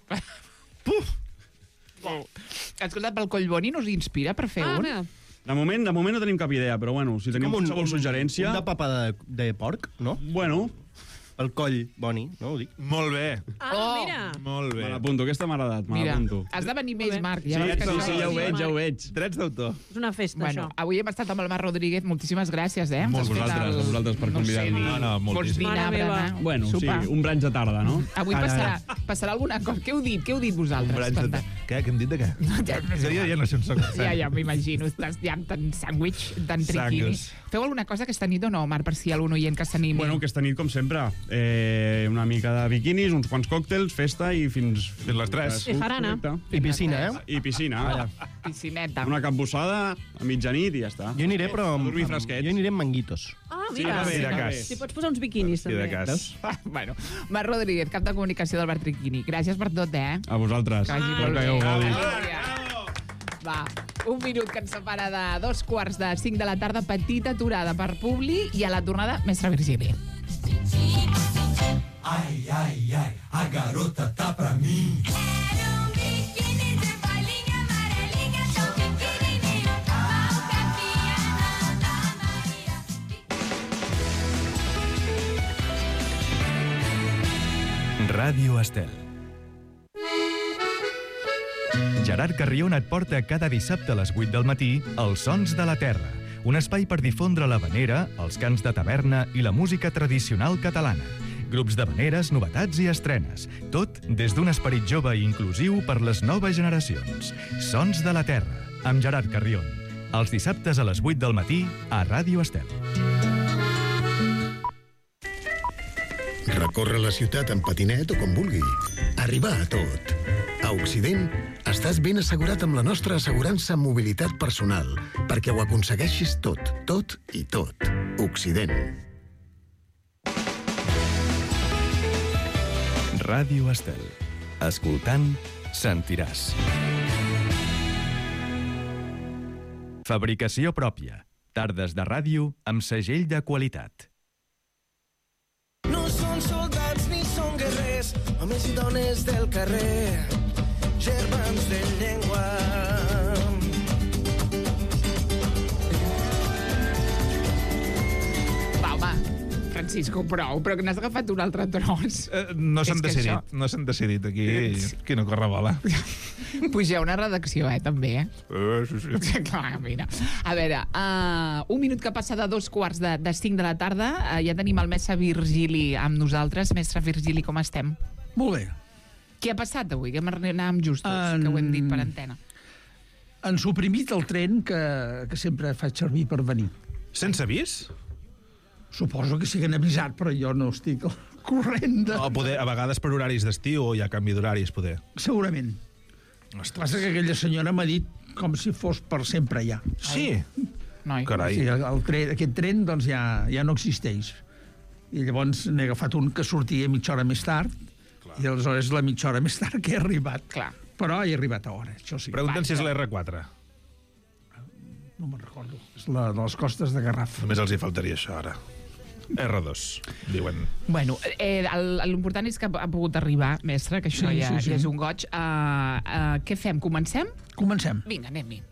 B: Escolta, pel Collboni no us inspira per fer un?
E: mira.
G: De moment no tenim cap idea, però bueno, si tenim qualsevol suggerència...
F: Un de papa de porc, no?
G: Bueno,
F: El coll boni, no ho dic?
D: Molt bé.
E: Ah, mira.
D: Molt bé.
G: me l'apunto, aquesta m'ha agradat, me
B: Mira,
G: l'apunto.
B: has de venir més,
E: Molt bé.
B: Marc.
G: Sí,
B: veus que
G: sí,
B: això-
G: ja ho veig.
D: Drets d'autor.
E: És una festa,
B: Bueno,
E: això.
B: avui hem estat amb el Marc Rodríguez. Moltíssimes gràcies, eh?
G: Molt
B: Ens has fet
G: vosaltres, a vosaltres per convidar-me.
D: No, moltíssim.
B: Vols dinar,
E: Mare meva.
B: berenar,
G: Bueno,
B: sopar?
G: sí, un branch de tarda, no?
B: Avui passarà alguna cosa. Què heu dit vosaltres? Escolta.
D: Què? Què hem dit de què? Jo ja no sé on soc.
B: Ja, m'imagino. Estàs ja amb tant sàndwich, tant triquini.
D: Sangus.
B: Feu alguna cosa aquesta nit o no, Marc, per si hi ha algun oient que s'animi?
G: Bueno, aquesta nit, com sempre, una mica de biquinis, uns quants còctels, festa i fins
D: les 3.
E: I jarana.
G: Correcte.
F: I piscina,
G: I piscina.
B: Piscineta.
G: Una capbussada a mitjanit i ja està.
F: Jo aniré, però...
G: Dormir fresquets.
F: Jo aniré amb manguitos.
E: Ah,
G: Sí,
E: mira.
G: va bé,
D: de
G: va
D: cas.
G: bé.
E: Si pots posar uns biquinis,
D: I de
E: també.
D: cas.
B: Bueno, Marc Rodríguez, cap de comunicació del Bar Triquini. Gràcies per tot, eh?
G: A vosaltres.
B: Que vagi
G: Espero
B: molt
G: que hagueu
B: bé.
G: gaudit.
B: Va, un minut que ens separa de 2:45 de la tarda, petita aturada per Publi i a la tornada, mestre Virgili.
H: Era um biquíni de bolinha amarelinha, tão pequenininho, mal cabia na Maria.
A: Ràdio Estel. Gerard Carrion et porta cada dissabte a les 8 del matí Els Sons de la Terra, un espai per difondre l'havanera, els cants de taverna i la música tradicional catalana. Grups d'havaneres, novetats i estrenes. Tot des d'un esperit jove i inclusiu per les noves generacions. Sons de la Terra, amb Gerard Carrion. Els dissabtes a les 8 del matí a Ràdio Estel.
I: Recórrer la ciutat en patinet o com vulgui. Arribar a tot. A Occident, estàs ben assegurat amb la nostra assegurança en mobilitat personal, perquè ho aconsegueixis tot, tot i tot. Occident.
A: Ràdio Estel. Escoltant, sentiràs. Fabricació pròpia. Tardes de ràdio amb segell de qualitat.
J: No són soldats ni són guerrers, homes i dones del carrer, germans de llengua.
B: Va, Francisco, prou, però que n'has agafat un altre tros.
D: No s'han
B: És que
D: decidit,
B: això-
D: no s'han decidit aquí qui no corre bola.
B: Puja una redacció, també,
D: Sí.
B: Clar, mira. A veure, un minut que passa de 2:15 de 5 de la tarda, ja tenim el mestre Virgili amb nosaltres. Mestre Virgili, com estem?
K: Molt bé.
B: Què ha passat avui? Que anàvem justos, que ho hem dit per antena.
K: Han suprimit el tren que sempre faig servir per venir.
D: Sense avís?
K: Suposo que siguen avisat, però jo no estic al corrent de...
D: O poder, a vegades per horaris d'estiu o hi ha canvi d'horaris, poder.
K: Segurament. El que passa que aquella senyora m'ha dit com si fos per sempre ja.
D: Sí?
B: Noi.
D: Carai.
K: Sí, aquest tren doncs, ja no existeix. I llavors n'he agafat un que sortia mitja hora més tard, i aleshores la mitja hora més tard que he arribat.
B: Clar.
K: Però he arribat a hora, això sí.
D: Pregunten si és l'R4.
K: No me'n recordo. És la de les costes de Garraf.
D: Només els hi faltaria això, ara. R2, diuen.
B: Bueno, l'important és que ha pogut arribar, mestre, que això
K: Sí,
B: ja
K: sí.
B: és un goig. Què fem? Comencem?
K: Comencem.
B: Vinga, anem-hi.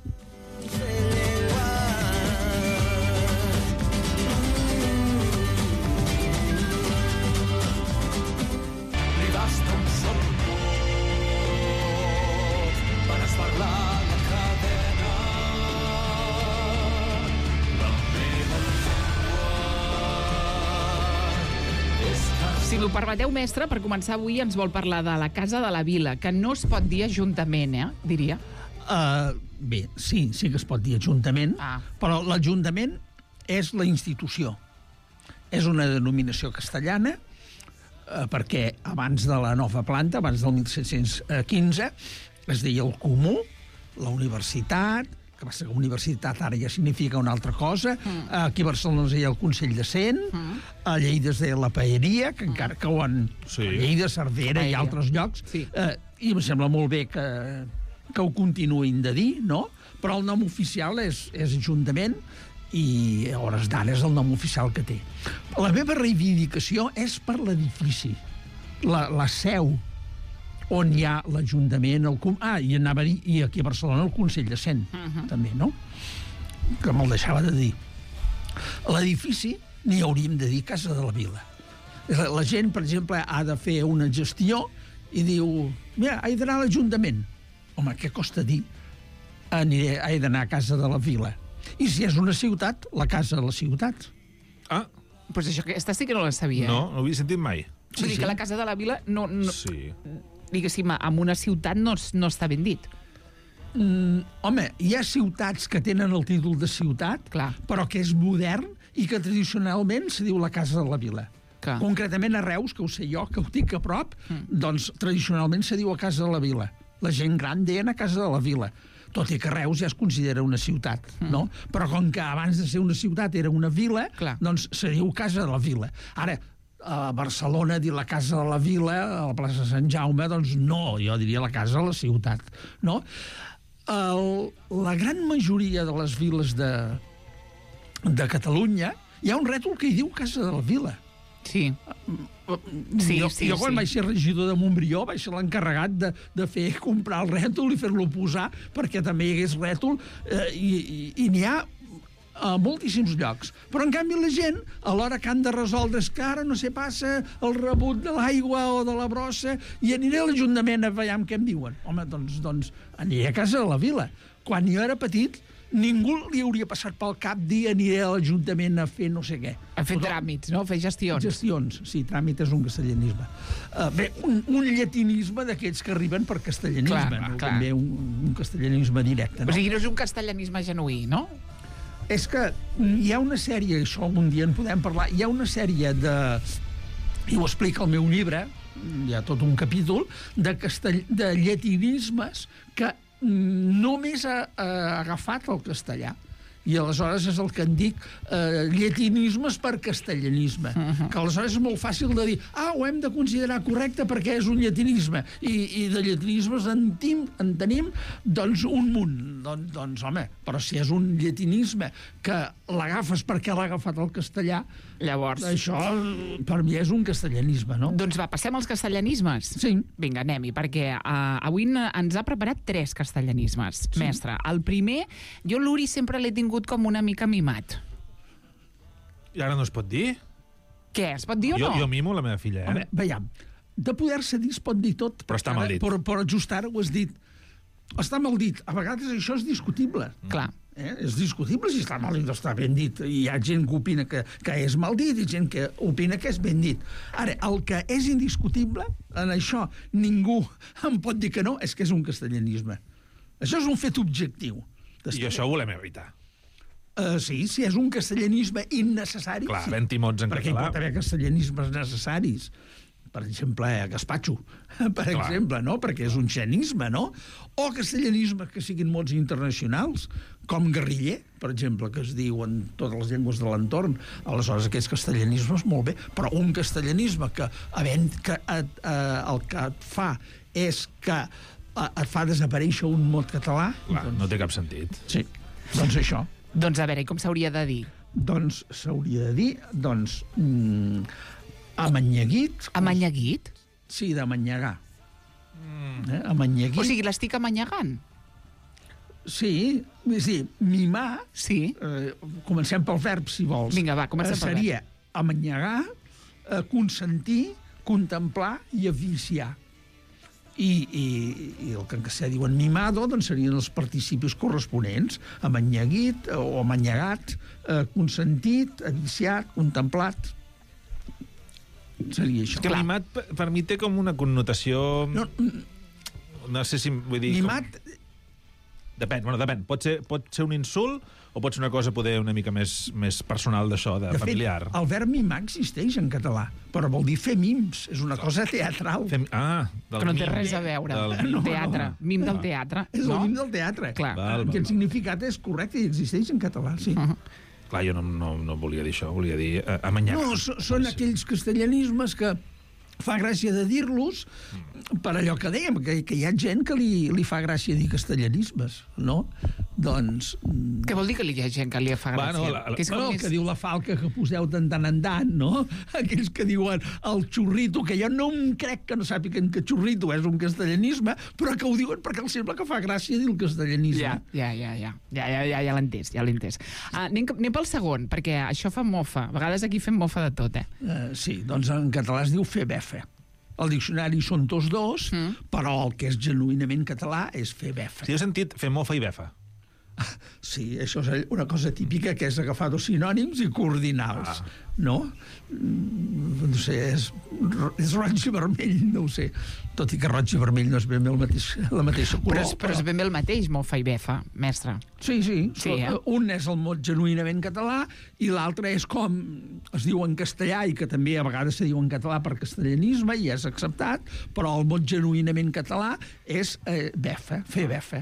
J: Li basta un sol vot per esbarlar la cadena. La meva
B: Si m'ho permeteu, mestre, per començar avui ens vol parlar de la Casa de la Vila, que no es pot dir ajuntament, diria.
K: Bé, sí que es pot dir ajuntament, però l'Ajuntament és la institució. És una denominació castellana, perquè abans de la nova planta, abans del 1715, es deia el Comú, la Universitat, que passa que Universitat ara ja significa una altra cosa, aquí a Barcelona es deia el Consell de Cent, a Lleida es deia la Paeria, que encara cauen a Lleida, Cervera i altres llocs, i em sembla molt bé que ho continuïn de dir, no? Però el nom oficial és Ajuntament, i a hores d'ara és el nom oficial que té. La meva reivindicació és per l'edifici, la seu, on hi ha l'Ajuntament, i anava a dir, i aquí a Barcelona el Consell de Cent, també, no? Que me'l deixava de dir. L'edifici n'hi hauríem de dir Casa de la Vila. La gent, per exemple, ha de fer una gestió i diu, mira, he d'anar a l'Ajuntament. Home, què costa dir? He d'anar a Casa de la Vila. I si és una ciutat, la Casa de la Ciutat.
B: Pues això, aquesta sí que no la sabia.
D: No ho havia sentit mai.
B: Vull dir que la Casa de la Vila,
D: Sí.
B: diguéssim, en una ciutat no està ben dit.
K: Home, hi ha ciutats que tenen el títol de ciutat, però que és modern i que tradicionalment se diu la Casa de la Vila. Concretament a Reus, que ho sé jo, que ho tinc a prop, doncs tradicionalment se diu a Casa de la Vila. La gent gran deien a Casa de la Vila. Tot i que Reus ja es considera una ciutat, no? Però com que abans de ser una ciutat era una vila, doncs se diu Casa de la Vila. Ara, a Barcelona dir la Casa de la Vila, a la plaça Sant Jaume, doncs no, jo diria la Casa de la Ciutat, no? La gran majoria de les viles de Catalunya hi ha un rètol que hi diu Casa de la Vila.
B: Sí.
K: Jo quan vaig ser regidor de Montbrió vaig ser l'encarregat de fer comprar el rètol i fer-lo posar perquè també hi hagués rètol i n'hi ha a moltíssims llocs. Però, en canvi, la gent, a l'hora que han de resoldre és que ara no sé, passa el rebut de l'aigua o de la brossa i aniré a l'Ajuntament a veure què em diuen. Home, doncs aniré a Casa de la Vila. Quan jo era petit, ningú li hauria passat pel cap dir aniré a l'Ajuntament a fer no sé què.
B: A fer tràmits, no? A fer gestions.
K: Gestions, sí, tràmit és un castellanisme. Bé, un llatinisme d'aquells que arriben per castellanisme, no? També un castellanisme directe, no?
B: O sigui, no és un castellanisme genuí, no?
K: És que hi ha una sèrie, això un dia en podem parlar, hi ha una sèrie de... i ho explica el meu llibre, hi ha tot un capítol, de llatinismes que només ha agafat el castellà. I aleshores és el que en dic llatinismes per castellanisme. Que aleshores és molt fàcil de dir ho hem de considerar correcte perquè és un llatinisme. I de llatinismes en tenim doncs un munt. Doncs home, però si és un llatinisme que l'agafes perquè l'ha agafat el castellà,
B: llavors
K: això per mi és un castellanisme, no?
B: Doncs va, passem als castellanismes.
K: Sí.
B: Vinga, anem-hi, perquè avui ens ha preparat 3 castellanismes. Sí. Mestre, el primer, jo l'Uri sempre l'he tingut com una mica mimat.
D: I ara no es pot dir?
B: Què, es pot dir o no?
D: Jo mimo la meva filla,
K: Home, veiem, de poder-se dir es pot dir tot.
D: Però està mal dit.
K: Però just ara ho has dit. Està mal dit. A vegades això és discutible.
B: Clar.
K: És discutible si està mal dit o està ben dit. Hi ha gent que opina que és mal dit i gent que opina que és ben dit. Ara, el que és indiscutible, en això ningú em pot dir que no, és que és un castellanisme. Això és un fet objectiu.
D: I això ho volem evitar.
K: Sí, si és un castellanisme innecessari...
D: Clar,
K: sí.
D: havent-hi mots en
K: perquè
D: català.
K: Perquè hi pot haver castellanismes necessaris. Per exemple, Gaspatxo, per exemple, no? Perquè és un xenisme, no? O castellanismes que siguin mots internacionals, com guerriller, per exemple, que es diu en totes les llengües de l'entorn. Aleshores, aquests castellanismes, molt bé, però un castellanisme que el que et fa és que et fa desaparèixer un mot català...
D: Clar, no té cap sentit.
K: Sí, doncs això.
B: Doncs a veure, i com s'hauria de dir?
K: Doncs s'hauria de dir, amanyeguit.
B: Amanyeguit?
K: Sí, d'amanyegar. Amanyeguit.
B: O sigui, l'estic amanyegant?
K: Sí, és dir, mimar...
B: Sí.
K: Comencem pel verb, si vols.
B: Vinga, va, comencem pel verb.
K: Seria amanyegar, consentir, contemplar i aviciar. I el que en castellà diuen mimado, doncs serien els participis corresponents. Amanyeguit o amanyegat, consentit, aviciat, contemplat. Seria això.
D: Que mimat, per mi, té com una connotació... No sé si... Vull dir,
K: mimat...
D: Depèn. Pot ser un insult o pot ser una cosa poder una mica més personal d'això, de familiar.
K: Fet, el verb mimar existeix en català, però vol dir fer mims. És una cosa teatral.
B: Que no té res a veure. Teatre. Mim del teatre.
K: És el mim del teatre.
B: Clar.
K: Aquest significat és correcte i existeix en català, sí.
D: Clar, jo no volia dir això, volia dir amanyagar.
K: No, són aquells castellanismes que fa gràcia de dir-los per allò que dèiem, que hi ha gent que li fa gràcia dir castellanismes, no? Doncs...
B: Què vol dir que hi ha gent que li fa gràcia?
K: Que diu la falca que poseu de tant en tant, no? Aquells que diuen el xurrito, que jo no em crec que no sàpiguen que xurrito és un castellanisme, però que ho diuen perquè els sembla que fa gràcia dir el castellanisme.
B: Ja l'he entès. Anem pel segon, perquè això fa mofa. A vegades aquí fem mofa de tot,
K: Sí, doncs en català es diu fer befa. El diccionari són tots dos, però el que és genuïnament català és fer befa.
D: Sí, he sentit fer mofa i befa.
K: Sí, això és una cosa típica, que és agafar dos sinònims i coordinals, no? No sé, és roig i vermell, no ho sé. Tot i que roig i vermell no és ben bé la mateixa color.
B: Però és ben bé el mateix, mofa i befa, mestre.
K: Sí. Un és el mot genuïnament català i l'altre és com es diu en castellà, i que també a vegades se diu en català per castellanisme i és acceptat, però el mot genuïnament català és befa, fer befa.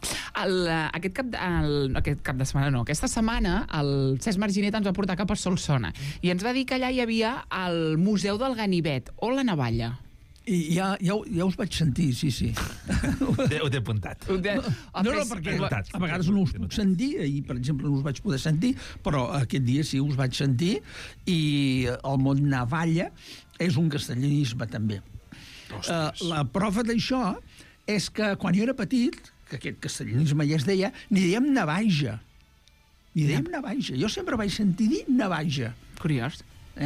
B: Aquesta setmana el Cesc Marginet ens va portar cap a Solsona i ens va dir que allà hi havia el Museu del Ganivet o la navalla.
K: I ja us vaig sentir, sí.
D: Ho té apuntat.
K: No, perquè a vegades no us puc sentir, ahir, per exemple, no us vaig poder sentir, però aquest dia sí us vaig sentir, i el mot navalla és un castellanisme, també. La prova d'això és que quan jo era petit, que aquest castellanisme ja es deia, ni dèiem navaja. Jo sempre vaig sentir dir navaja.
B: Curiós.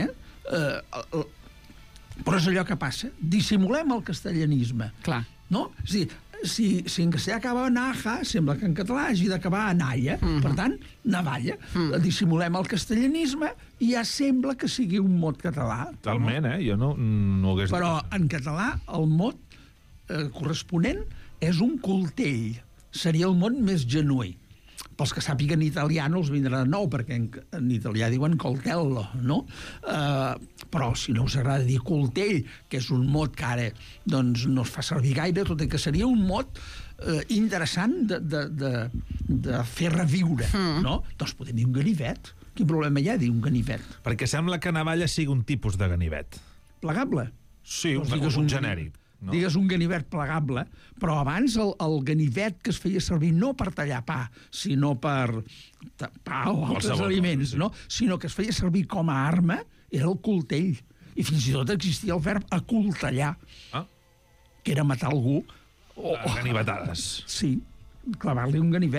K: Però és allò que passa. Dissimulem el castellanisme.
B: Clar.
K: No? Si en castellà acaba naja, sembla que en català hagi d'acabar a naia. Per tant, navalla. Dissimulem el castellanisme i ja sembla que sigui un mot català.
D: Totalment, jo no ho hagués dit.
K: Però en català el mot corresponent és un coltell. Seria el mot més genuí. Pels que sàpiguen italià no els vindrà de nou, perquè en italià diuen coltello, no? Però si no us agrada dir coltell, que és un mot que ara doncs, no es fa servir gaire, tot i que seria un mot interessant de fer reviure, no? Doncs podem dir un ganivet. Quin problema hi ha dir un ganivet?
D: Perquè sembla que navalla sigui un tipus de ganivet.
K: Plegable?
D: Sí, un genèric. No?
K: Digues un ganivet plegable, però abans el ganivet que es feia servir no per tallar pa, sinó per pa o altres aliments, no? Sinó que es feia servir com a arma, era el coltell. I fins i tot existia el verb acoltellar, que era matar algú.
D: Ganivetades.
K: Sí, clavar-li un ganivet.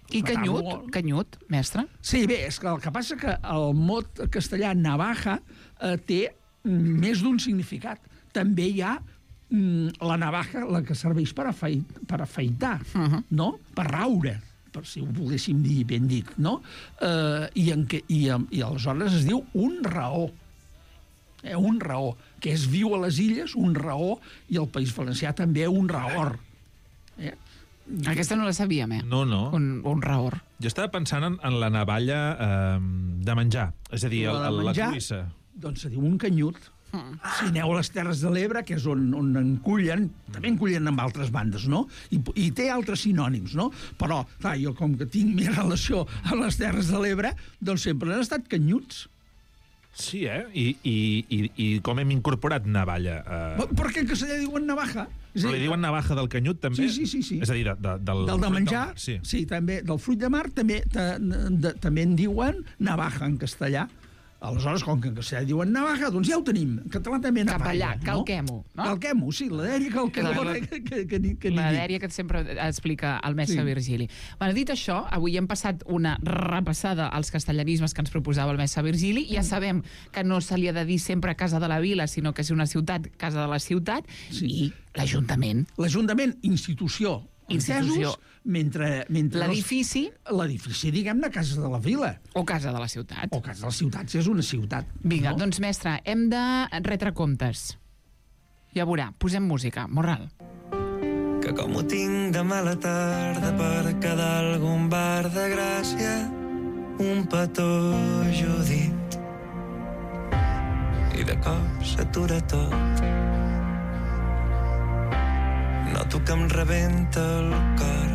B: I canyut, mestre?
K: Sí, bé, és que el que passa que el mot castellà navaja té més d'un significat. També hi ha la navaja, la que serveix per afaitar, no? Per raure, per si ho volguéssim dir ben dit, no? I aleshores es diu un raó. Un raó, que és viu a les illes, un raó, i al País Valencià també un raor.
B: Aquesta no la sabíem,
D: No.
B: Un raor.
D: Jo estava pensant en la navalla de menjar, és a dir, la cloïssa.
K: Doncs se diu un canyut. Si aneu a les Terres de l'Ebre, que és on en cullen, també en cullen amb altres bandes, no? I té altres sinònims, no? Però, clar, jo com que tinc més relació amb les Terres de l'Ebre, doncs sempre han estat canyuts.
D: Sí, I com hem incorporat navalla?
K: Perquè en castellà diuen navaja.
D: Però li diuen navaja del canyut, també?
K: Sí.
D: És a dir, del
K: de menjar,
D: sí,
K: també. Del fruit de mar també en diuen navaja en castellà. Aleshores, com que en castellà diuen navaja, doncs ja ho tenim. En català també navaja.
B: Cap allà, calquem-ho.
K: No? Calquem-ho, sí, la dèria calquem-ho.
B: La dèria que sempre explica el mestre Virgili. Bueno, dit això, avui hem passat una repassada als castellanismes que ens proposava el mestre Virgili. Ja sabem que no se li ha de dir sempre casa de la vila, sinó que és una ciutat, casa de la ciutat, i l'Ajuntament.
K: L'Ajuntament, institució. Mentre
B: l'edifici,
K: diguem-ne, casa de la vila.
B: O casa de la ciutat.
K: O casa de la ciutat, si és una ciutat.
B: Vinga, doncs, mestre, hem de retre comptes. Ja veurà, posem música. Morral.
J: Que com ho tinc demà a la tarda per quedar a algun bar de Gràcia, un petó Judit, i de cop s'atura tot. Noto que em rebenta el cor.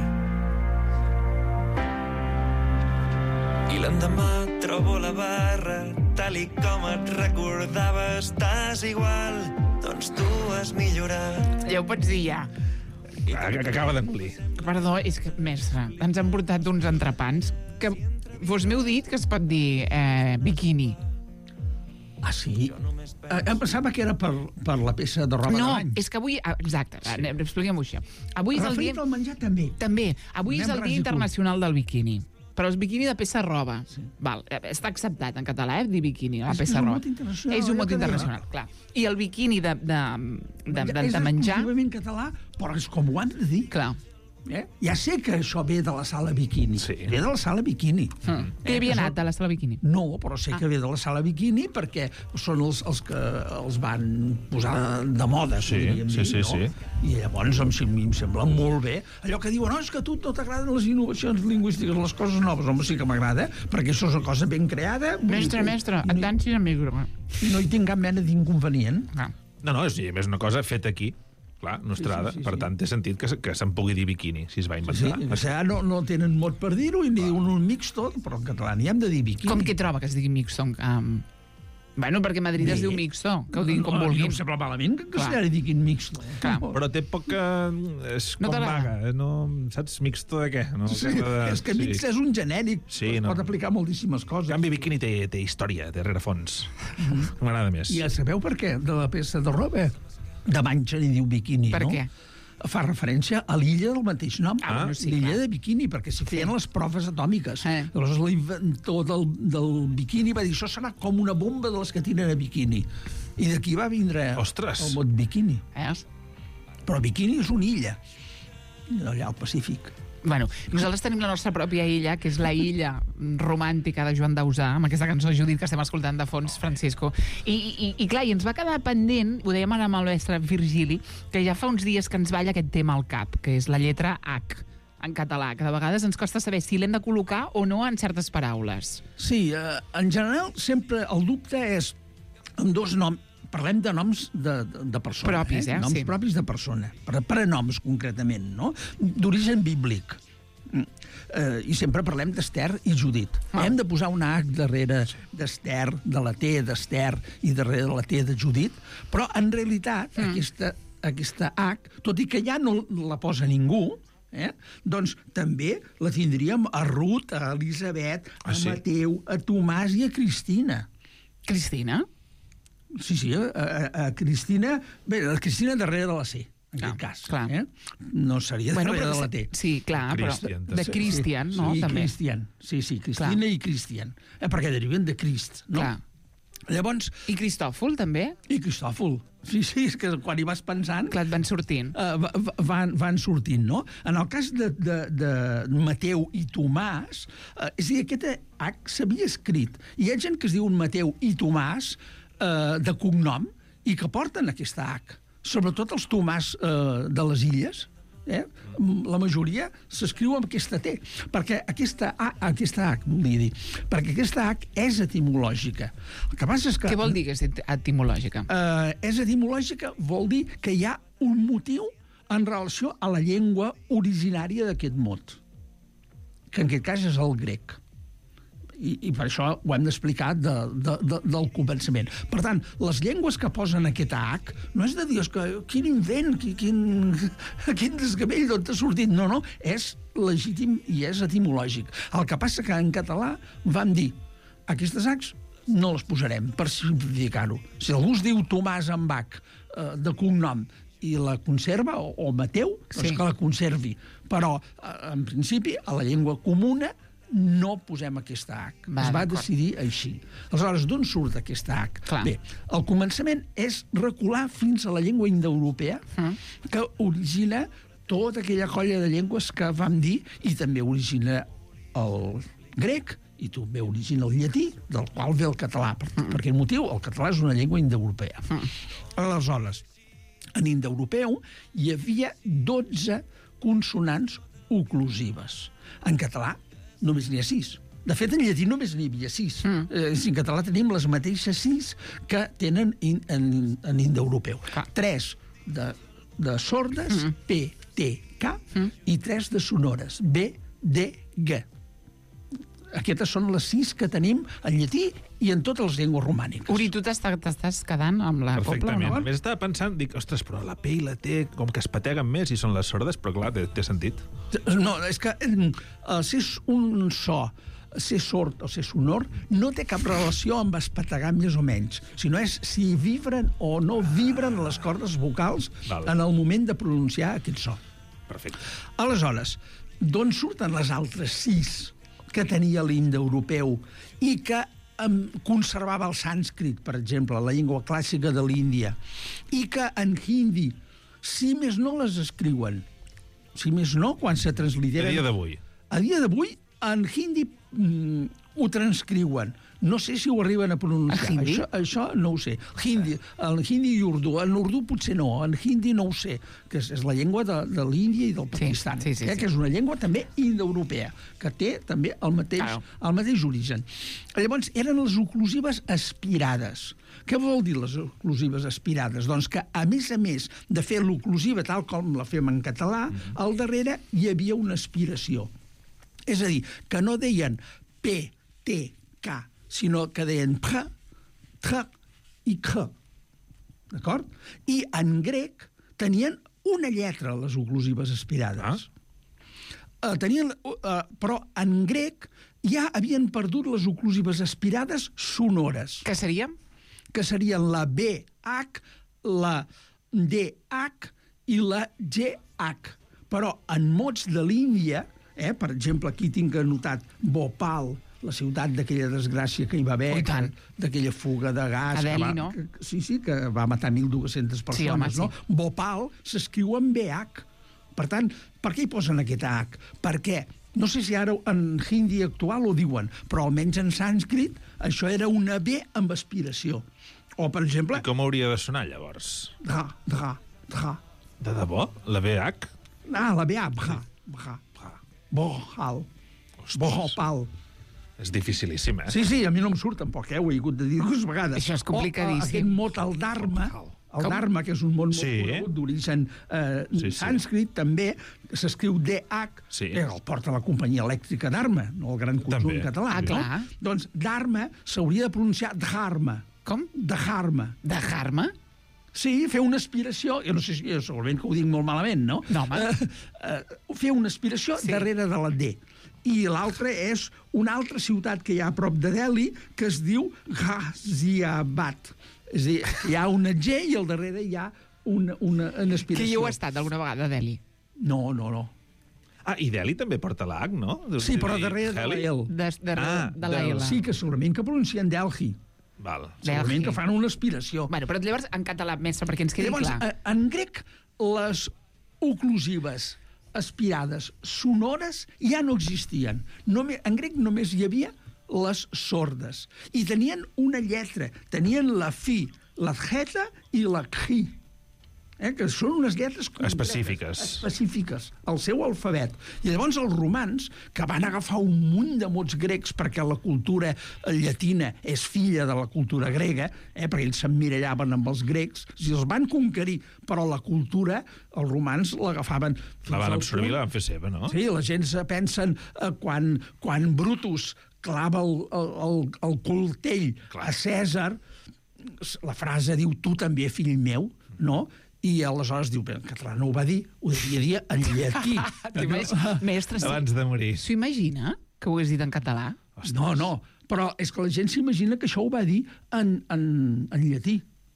J: I l'endemà trobo la barra, tal i com et recordava, estàs igual, doncs tu has millorat.
B: Ja ho pots dir, ja.
D: Que acaba d'emplir.
B: Perdó, és que, mestre, ens han portat uns entrepans que vos m'heu dit que es pot dir bikini.
K: Ah, sí? Em pensava que era per la peça de roba de bany.
B: No, és que avui... Exacte, expliquem-ho això. Avui és el dia...
K: Referit al menjar, també.
B: També. Avui és el Dia Internacional del Bikini. Però és bikini de peça roba. Val, està acceptat en català, dir bikini, la peça roba. És un mot internacional, clar. I el bikini de menjar...
K: És exclusivament català, però és com ho han de dir.
B: Clar.
K: Ja sé que això ve de la sala bikini.
D: Sí.
K: Ve de la sala bikini.
B: Què havia anat de la sala bikini?
K: No, però sé que ve de la sala bikini perquè són els que els van posar de moda, podríem dir, no? I llavors em sembla molt bé. Allò que diuen, és que a tu no t'agraden les innovacions lingüístiques, les coses noves. Home, sí que m'agrada, perquè això és una cosa ben creada.
B: Mestre, enganxis el micro.
K: I no hi tinc cap mena d'inconvenient.
D: No, és una cosa feta aquí. Clar, nostrada. Per tant, té sentit que se'n pugui dir bikini, si es va inventar.
K: Sí, o sigui, no tenen mot per dir-ho i ni diuen un mixto, però en català n'hi hem de dir bikini.
B: Com que troba que es digui mixto? Bueno, perquè a Madrid es diu mixto, que ho diguin com vulguin.
K: No em sembla malament que castellà diguin mixto.
D: Però té poca... És com vaga. Saps? Mixto de què?
K: És que mixto és un genèric. Es pot aplicar moltíssimes coses.
D: En canvi, bikini té història, té rerefons. M'agrada més.
K: I ja sabeu per què? De la peça de roba. De bany se n'hi diu bikini, no?
B: Per què?
K: Fa referència a l'illa del mateix nom. L'illa de bikini, perquè s'hi feien les proves atòmiques. Llavors l'inventor del bikini va dir això serà com una bomba de les que tiren a bikini. I d'aquí va vindre el mot bikini. Però bikini és una illa, allà al Pacífic.
B: Bueno, nosaltres tenim la nostra pròpia illa, que és la illa romàntica de Joan Dausà, amb aquesta cançó Judit que estem escoltant de fons, Francisco. I clar, i ens va quedar pendent, ho dèiem ara amb el mestre Virgili, que ja fa uns dies que ens balla aquest tema al cap, que és la lletra H en català, que de vegades ens costa saber si l'hem de col·locar o no en certes paraules.
K: Sí, en general sempre el dubte és en dos noms. Parlem de noms de persona.
B: Propis,
K: Noms propis de persona. Prenoms, concretament, no? D'origen bíblic. I sempre parlem d'Ester i Judit. Hem de posar una H darrere d'Ester, de la T d'Ester i darrere de la T de Judit, però en realitat aquesta H, tot i que ja no la posa ningú, doncs també la tindríem a Ruth, a Elisabet, a Mateu, a Tomàs i a Cristina.
B: Cristina?
K: Sí, a Cristina... Bé, la Cristina darrere de la C. en aquest cas.
B: clar.
K: No seria darrere de la T.
B: Sí, clar, però
D: Christian,
B: de Christian, no?
K: Sí,
B: També.
K: Christian. Sí, Cristina i Christian. Perquè deriven de Crist, no?
B: Clar.
K: Llavors...
B: I Cristòfol, també?
K: I Cristòfol. Sí, és que quan hi vas pensant...
B: Clar, et van sortint.
K: Van sortint, no? En el cas de Mateu i Tomàs, és a dir, aquest H s'havia escrit. Hi ha gent que es diu Mateu i Tomàs de cognom i que porten aquesta H. Sobretot els Tomàs de les Illes, la majoria s'escriu amb aquesta T, perquè aquesta H, volia dir, perquè aquesta H és etimològica. El que passa és que...
B: Què vol dir que és etimològica?
K: És etimològica, vol dir que hi ha un motiu en relació a la llengua originària d'aquest mot, que en aquest cas és el grec. I per això ho hem d'explicar del començament. Per tant, les llengües que posen aquesta H no és de dir que quin invent, quin desgavell d'on t'ha sortit. No, és legítim i és etimològic. El que passa que en català vam dir aquestes Hs no les posarem, per simplificar-ho. Si algú es diu Tomàs amb H de cognom i la conserva, o Mateu, doncs que la conservi. Però, en principi, a la llengua comuna no posem aquesta H. Es va decidir així. Aleshores, d'on surt aquesta H?
B: Clar.
K: Bé, el començament és recular fins a la llengua indoeuropea que origina tota aquella colla de llengües que vam dir, i també origina el grec, i també origina el llatí, del qual ve el català. Per aquest motiu, el català és una llengua indoeuropea. Aleshores, en indoeuropeu hi havia 12 consonants oclusives. En català només n'hi ha 6. De fet, en llatí només n'hi havia 6. En català tenim les mateixes 6 que tenen en indoeuropeu. 3 de sordes, P, T, K, i 3 de sonores, B, D, G. Aquestes són les 6 que tenim en llatí i en totes les llengües romàniques.
B: Uri, tu t'estàs quedant amb la copla,
D: Perfectament.
B: no?
D: Més estava pensant, dic, ostres, però la P i la T com que es pateguen més i són les sordes, però clar, té sentit.
K: No, és que ser un so, ser sord o ser sonor, no té cap relació amb espategar més o menys, sinó és si vibren o no vibren les cordes vocals en el moment de pronunciar aquest so.
D: Perfecte.
K: Aleshores, d'on surten les altres 6 que tenia l'indoeuropeu i que conservava el sànscrit, per exemple, la llengua clàssica de l'Índia, i que en hindi, si més no les escriuen, si més no, quan se transliteren...
D: A dia d'avui.
K: A dia d'avui, en hindi ho transcriuen. No sé si ho arriben a pronunciar. Això no ho sé. El hindi i urdu. En urdu potser no. En hindi no ho sé, que és la llengua de l'Índia i del Pakistan, que és una llengua també indoeuropea, que té també el mateix origen. Llavors, eren les oclusives aspirades. Què vol dir les oclusives aspirades? Doncs que, a més de fer l'oclusiva tal com la fem en català, al darrere hi havia una aspiració. És a dir, que no deien P, T, K, sinó que deien P, T i K. D'acord? I en grec tenien una lletra, les oclusives aspirades. Però en grec ja havien perdut les oclusives aspirades sonores.
B: Que serien?
K: Que serien la BH, la DH i la GH. Però en mots de l'Índia, per exemple, aquí tinc anotat Bhopal, la ciutat d'aquella desgràcia que hi va haver, d'aquella fuga de gas...
B: A Delhi, no?
K: Que va matar 1.200 persones, no? Bhopal s'escriu amb BH. Per tant, per què hi posen aquesta H? Perquè, no sé si ara en hindi actual ho diuen, però almenys en sànscrit això era una B amb aspiració. O, per exemple...
D: I com hauria de sonar, llavors?
K: Dha.
D: De debò? La BH?
K: La BH. Bhopal. Bhopal.
D: És dificilíssim,
K: Sí, a mi no em surt tampoc, ho he hagut de dir dues vegades.
B: Això és complicadíssim.
K: Aquest mot, el Dharma, que és un mot molt conegut d'origen sànscrit, també s'escriu DH, que el porta la companyia elèctrica Dharma, no el gran conjunt català.
B: Clar.
K: Doncs Dharma s'hauria de pronunciar Dharma.
B: Com?
K: Dharma.
B: Dharma?
K: Sí, fer una aspiració, jo no sé si segurament que ho dic molt malament, no?
B: No, home.
K: Fer una aspiració darrere de la D. I l'altra és una altra ciutat que hi ha a prop de Delhi que es diu Ghaziabad. És a dir, hi ha una G i al darrere hi ha una aspiració.
B: Que hi heu estat alguna vegada, Delhi?
K: No.
D: Ah, i Delhi també porta la H, no?
K: Sí, però darrere de la L.
B: De la L.
K: Sí, que segurament que pronuncien Delhi.
D: Val.
K: Segurament que fan una aspiració.
B: Bueno, però llavors en català, mestre, perquè ens quedi
K: Llavors,
B: clar.
K: en grec, les oclusives aspirades sonores ja no existien. En grec només hi havia les sordes. I tenien una lletra. Tenien la fi, la theta i la khi. Que són unes lletres específiques al seu alfabet. I llavors els romans, que van agafar un munt de mots grecs perquè la cultura llatina és filla de la cultura grega, perquè ells s'emmirallaven amb els grecs, els van conquerir, però la cultura, els romans l'agafaven...
D: La van absorbir, la van fer seva, no?
K: Sí, la gent pensen quan Brutus clava el coltell a Cèsar, la frase diu tu també, fill meu, no? I aleshores diu, en català no ho va dir, ho devia dir en llatí.
B: Mestre,
D: abans de morir.
B: S'ho imagina que ho hagués dit en català?
K: No, però és que la gent s'imagina que això ho va dir en llatí.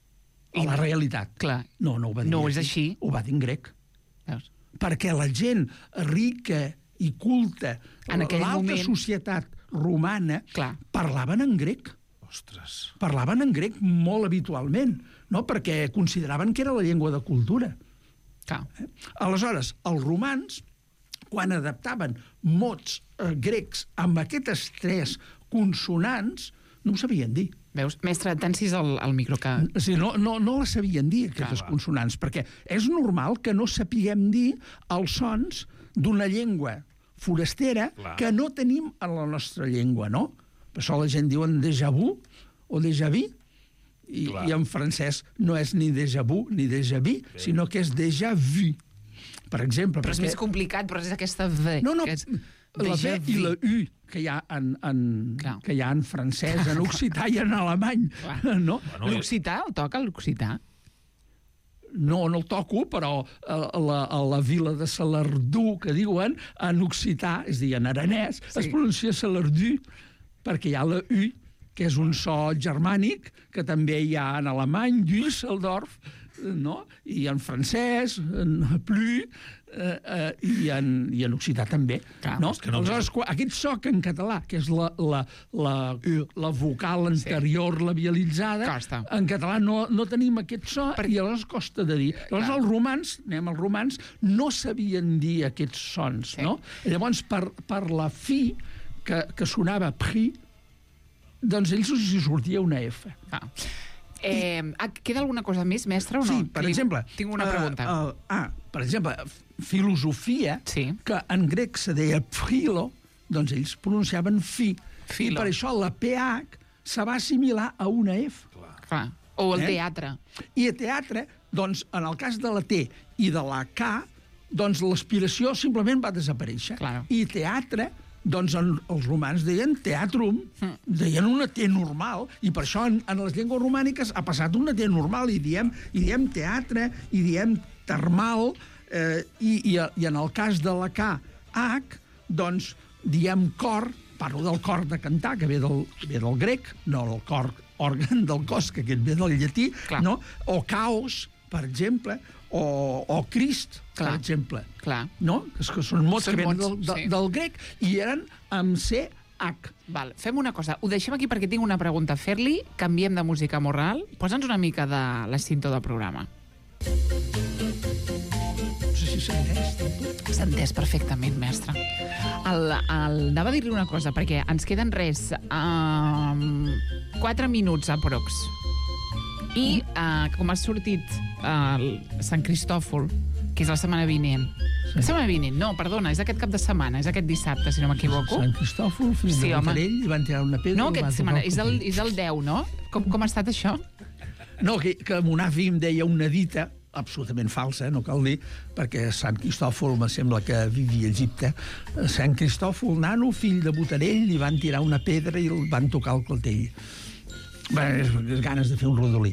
K: A la realitat.
B: Clar.
K: No ho va dir.
B: No és així.
K: Ho va dir en grec.
B: Veus?
K: Perquè la gent rica i culta, l'alta societat romana, parlaven en grec.
D: Ostres.
K: Parlaven en grec molt habitualment, no? Perquè consideraven que era la llengua de cultura. Aleshores, els romans, quan adaptaven mots grecs amb aquestes 3 consonants, no ho sabien dir.
B: Veus? Mestre, tensis el micro que...
K: Sí, no les sabien dir, aquestes consonants, perquè és normal que no sapiguem dir els sons d'una llengua forastera que no tenim en la nostra llengua, no? Per això la gent diuen déjà vu o déjà vu, i en francès no és ni déjà vu ni déjà vu, sinó que és déjà vu, per exemple.
B: Però és més complicat, però és aquesta V.
K: No, la V i la U que hi ha en francès, en occità i en alemany.
B: L'occità, el toca l'occità?
K: No el toco, però a la vila de Salardú, que diuen, en occità, és a dir, en aranès, es pronuncia Salardú, perquè hi ha la U, que és un so germànic, que també hi ha en alemany, Düsseldorf, no? I en francès, en Plu, i en occità també. No? Aleshores, aquest so que en català, que és la vocal anterior labialitzada, en català no tenim aquest so i aleshores costa de dir. Llavors els romans, no sabien dir aquests sons. No? Llavors, per la fi, que sonava pri, doncs ells els sortia una F.
B: Queda alguna cosa més, mestre, o no?
K: Sí, per exemple...
B: Tinc una pregunta.
K: Per exemple, filosofia, que en grec se deia philo, doncs ells pronunciaven fi. I per això la PH se va assimilar a una F.
B: Clar. O el teatre.
K: I el teatre, doncs, en el cas de la T i de la K, doncs l'aspiració simplement va desaparèixer. I teatre, doncs els romans deien teatrum, deien una T normal, i per això en les llengües romàniques ha passat una T normal, i diem teatre, i diem termal, i en el cas de la K, H, doncs diem cor, parlo del cor de cantar, que ve del grec, no el cor, òrgan del cos, que aquest ve del llatí, no? O caos, per exemple, o Crist, per exemple. No? Que són mots que venen del grec i eren amb CH.
B: Val. Fem una cosa, ho deixem aquí perquè tinc una pregunta a fer-li, canviem de música moral, posa'ns una mica de l'extintor del programa.
K: No sé si s'ha entès.
B: S'ha entès perfectament, mestre. Anava a dir-li una cosa, perquè ens queden 4 minuts aprox. I com ha sortit Sant Cristòfol, que és la setmana vinent. La setmana vinent, no, perdona, és aquest cap de setmana, és aquest dissabte, si no m'equivoco.
K: Sant Cristòfol, fill de Botarell, li van tirar una pedra...
B: No, aquest setmana, és el 10, no? Com ha estat això?
K: No, que mon avi em deia una dita, absolutament falsa, no cal dir, perquè Sant Cristòfol me sembla que vivia a Egipte. Sant Cristòfol, nano, fill de Botarell, li van tirar una pedra i el van tocar el clatell. Bé, és ganes de fer un rodolí.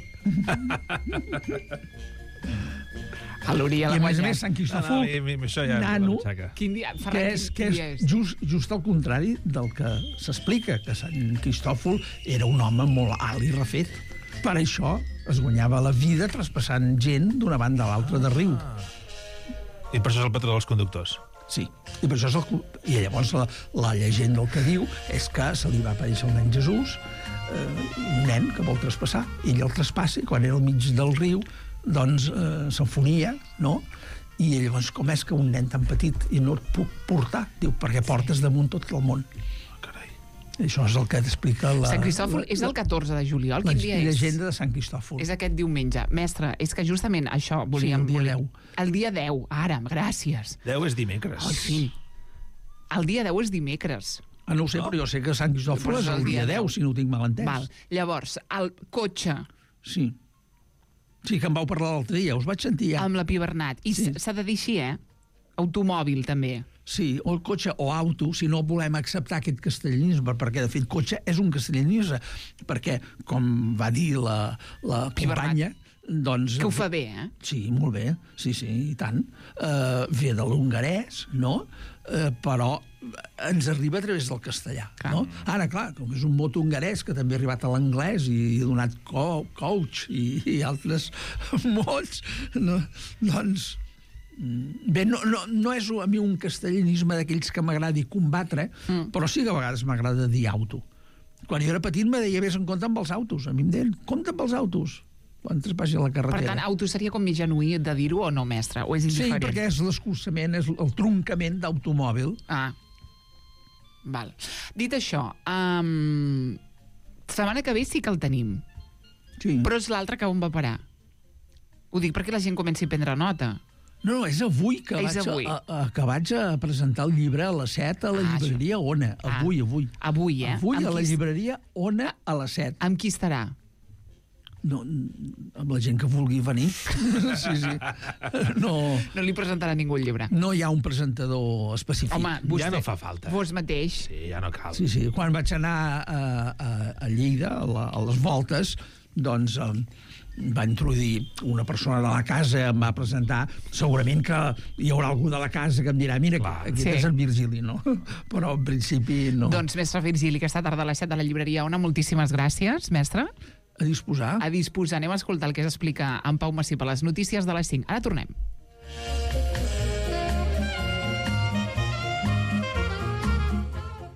B: A l'Oriol
K: I a més, Sant Cristòfol, nano, que és just al contrari del que s'explica, que Sant Cristòfol era un home molt alt i refet. Per això Es guanyava la vida traspassant gent d'una banda a l'altra del riu.
D: I per això és el patró dels conductors.
K: Sí, i per això i llavors la llegenda el que diu és que se li va aparèixer el nen Jesús, un nen que vol traspassar, ell el traspassa i quan era al mig del riu doncs s'enfonia, no? I llavors com és que un nen tan petit i no et puc portar? Diu, perquè portes damunt tot el món. Això és el que t'explica la...
B: Sant Cristòfol és el 14 de juliol. Quin dia és?
K: La llegenda de Sant Cristòfol.
B: És aquest diumenge. Mestre, és que justament això volíem...
K: Sí, el dia 10.
B: El dia 10, ara, gràcies.
D: 10 és dimecres.
B: Ai, sí. El dia 10 és dimecres.
K: No ho sé, però jo sé que Sant Cristòfol és el dia 10, si no ho tinc mal entès.
B: Val. Llavors, el cotxe...
K: Sí. Sí, que em vau parlar l'altre dia, us vaig sentir ja.
B: Amb la Pi Bernat. I s'ha de dir així, automòbil, també.
K: Sí, o el cotxe o auto, si no volem acceptar aquest castellanisme, perquè, de fet, cotxe és un castellanisme, perquè, com va dir la companya, doncs...
B: Que ho fa bé,
K: Sí, molt bé, sí, i tant. Ve de l'hongarès, no? Però ens arriba a través del castellà, no? Ara, clar, com és un mot hongarès que també ha arribat a l'anglès i ha donat coach i altres mots, no? Doncs... Bé, no és a mi un castellanisme d'aquells que m'agradi combatre, però sí que a vegades m'agrada dir auto. Quan jo era petit me deia, vés en compte amb els autos. A mi em deien, compte amb els autos, quan traspassi la carretera.
B: Per tant, auto seria com més genuí de dir-ho o no, mestre? O és indiferent?
K: Sí, perquè és l'escurçament, és el troncament d'automòbil.
B: Val. Dit això, setmana que ve sí que el tenim.
K: Sí.
B: Però és l'altre que on va parar. Ho dic perquè la gent comenci a prendre nota.
K: No, és avui que vaig a presentar el llibre a les 7 a la llibreria Ona. Avui.
B: Avui,
K: Avui a la llibreria Ona a les 7.
B: Amb qui estarà?
K: No, amb la gent que vulgui venir. Sí. No
B: li presentarà ningú el llibre.
K: No hi ha un presentador específic.
B: Home, vostè,
D: ja no fa falta.
B: Vos mateix.
D: Sí, ja no cal.
K: Sí. Quan vaig anar a Lleida, a les voltes, doncs... va introduir una persona de la casa, em va presentar, segurament que hi haurà algú de la casa que em dirà, mira, aquest és el Virgili, no? Però en principi no.
B: Doncs, mestre Virgili, aquesta tarda a les 7 de la llibreria Ona, moltíssimes gràcies, mestre.
K: A disposar.
B: Anem a escoltar el que s'explica en Pau Massip a les notícies de les 5. Ara tornem.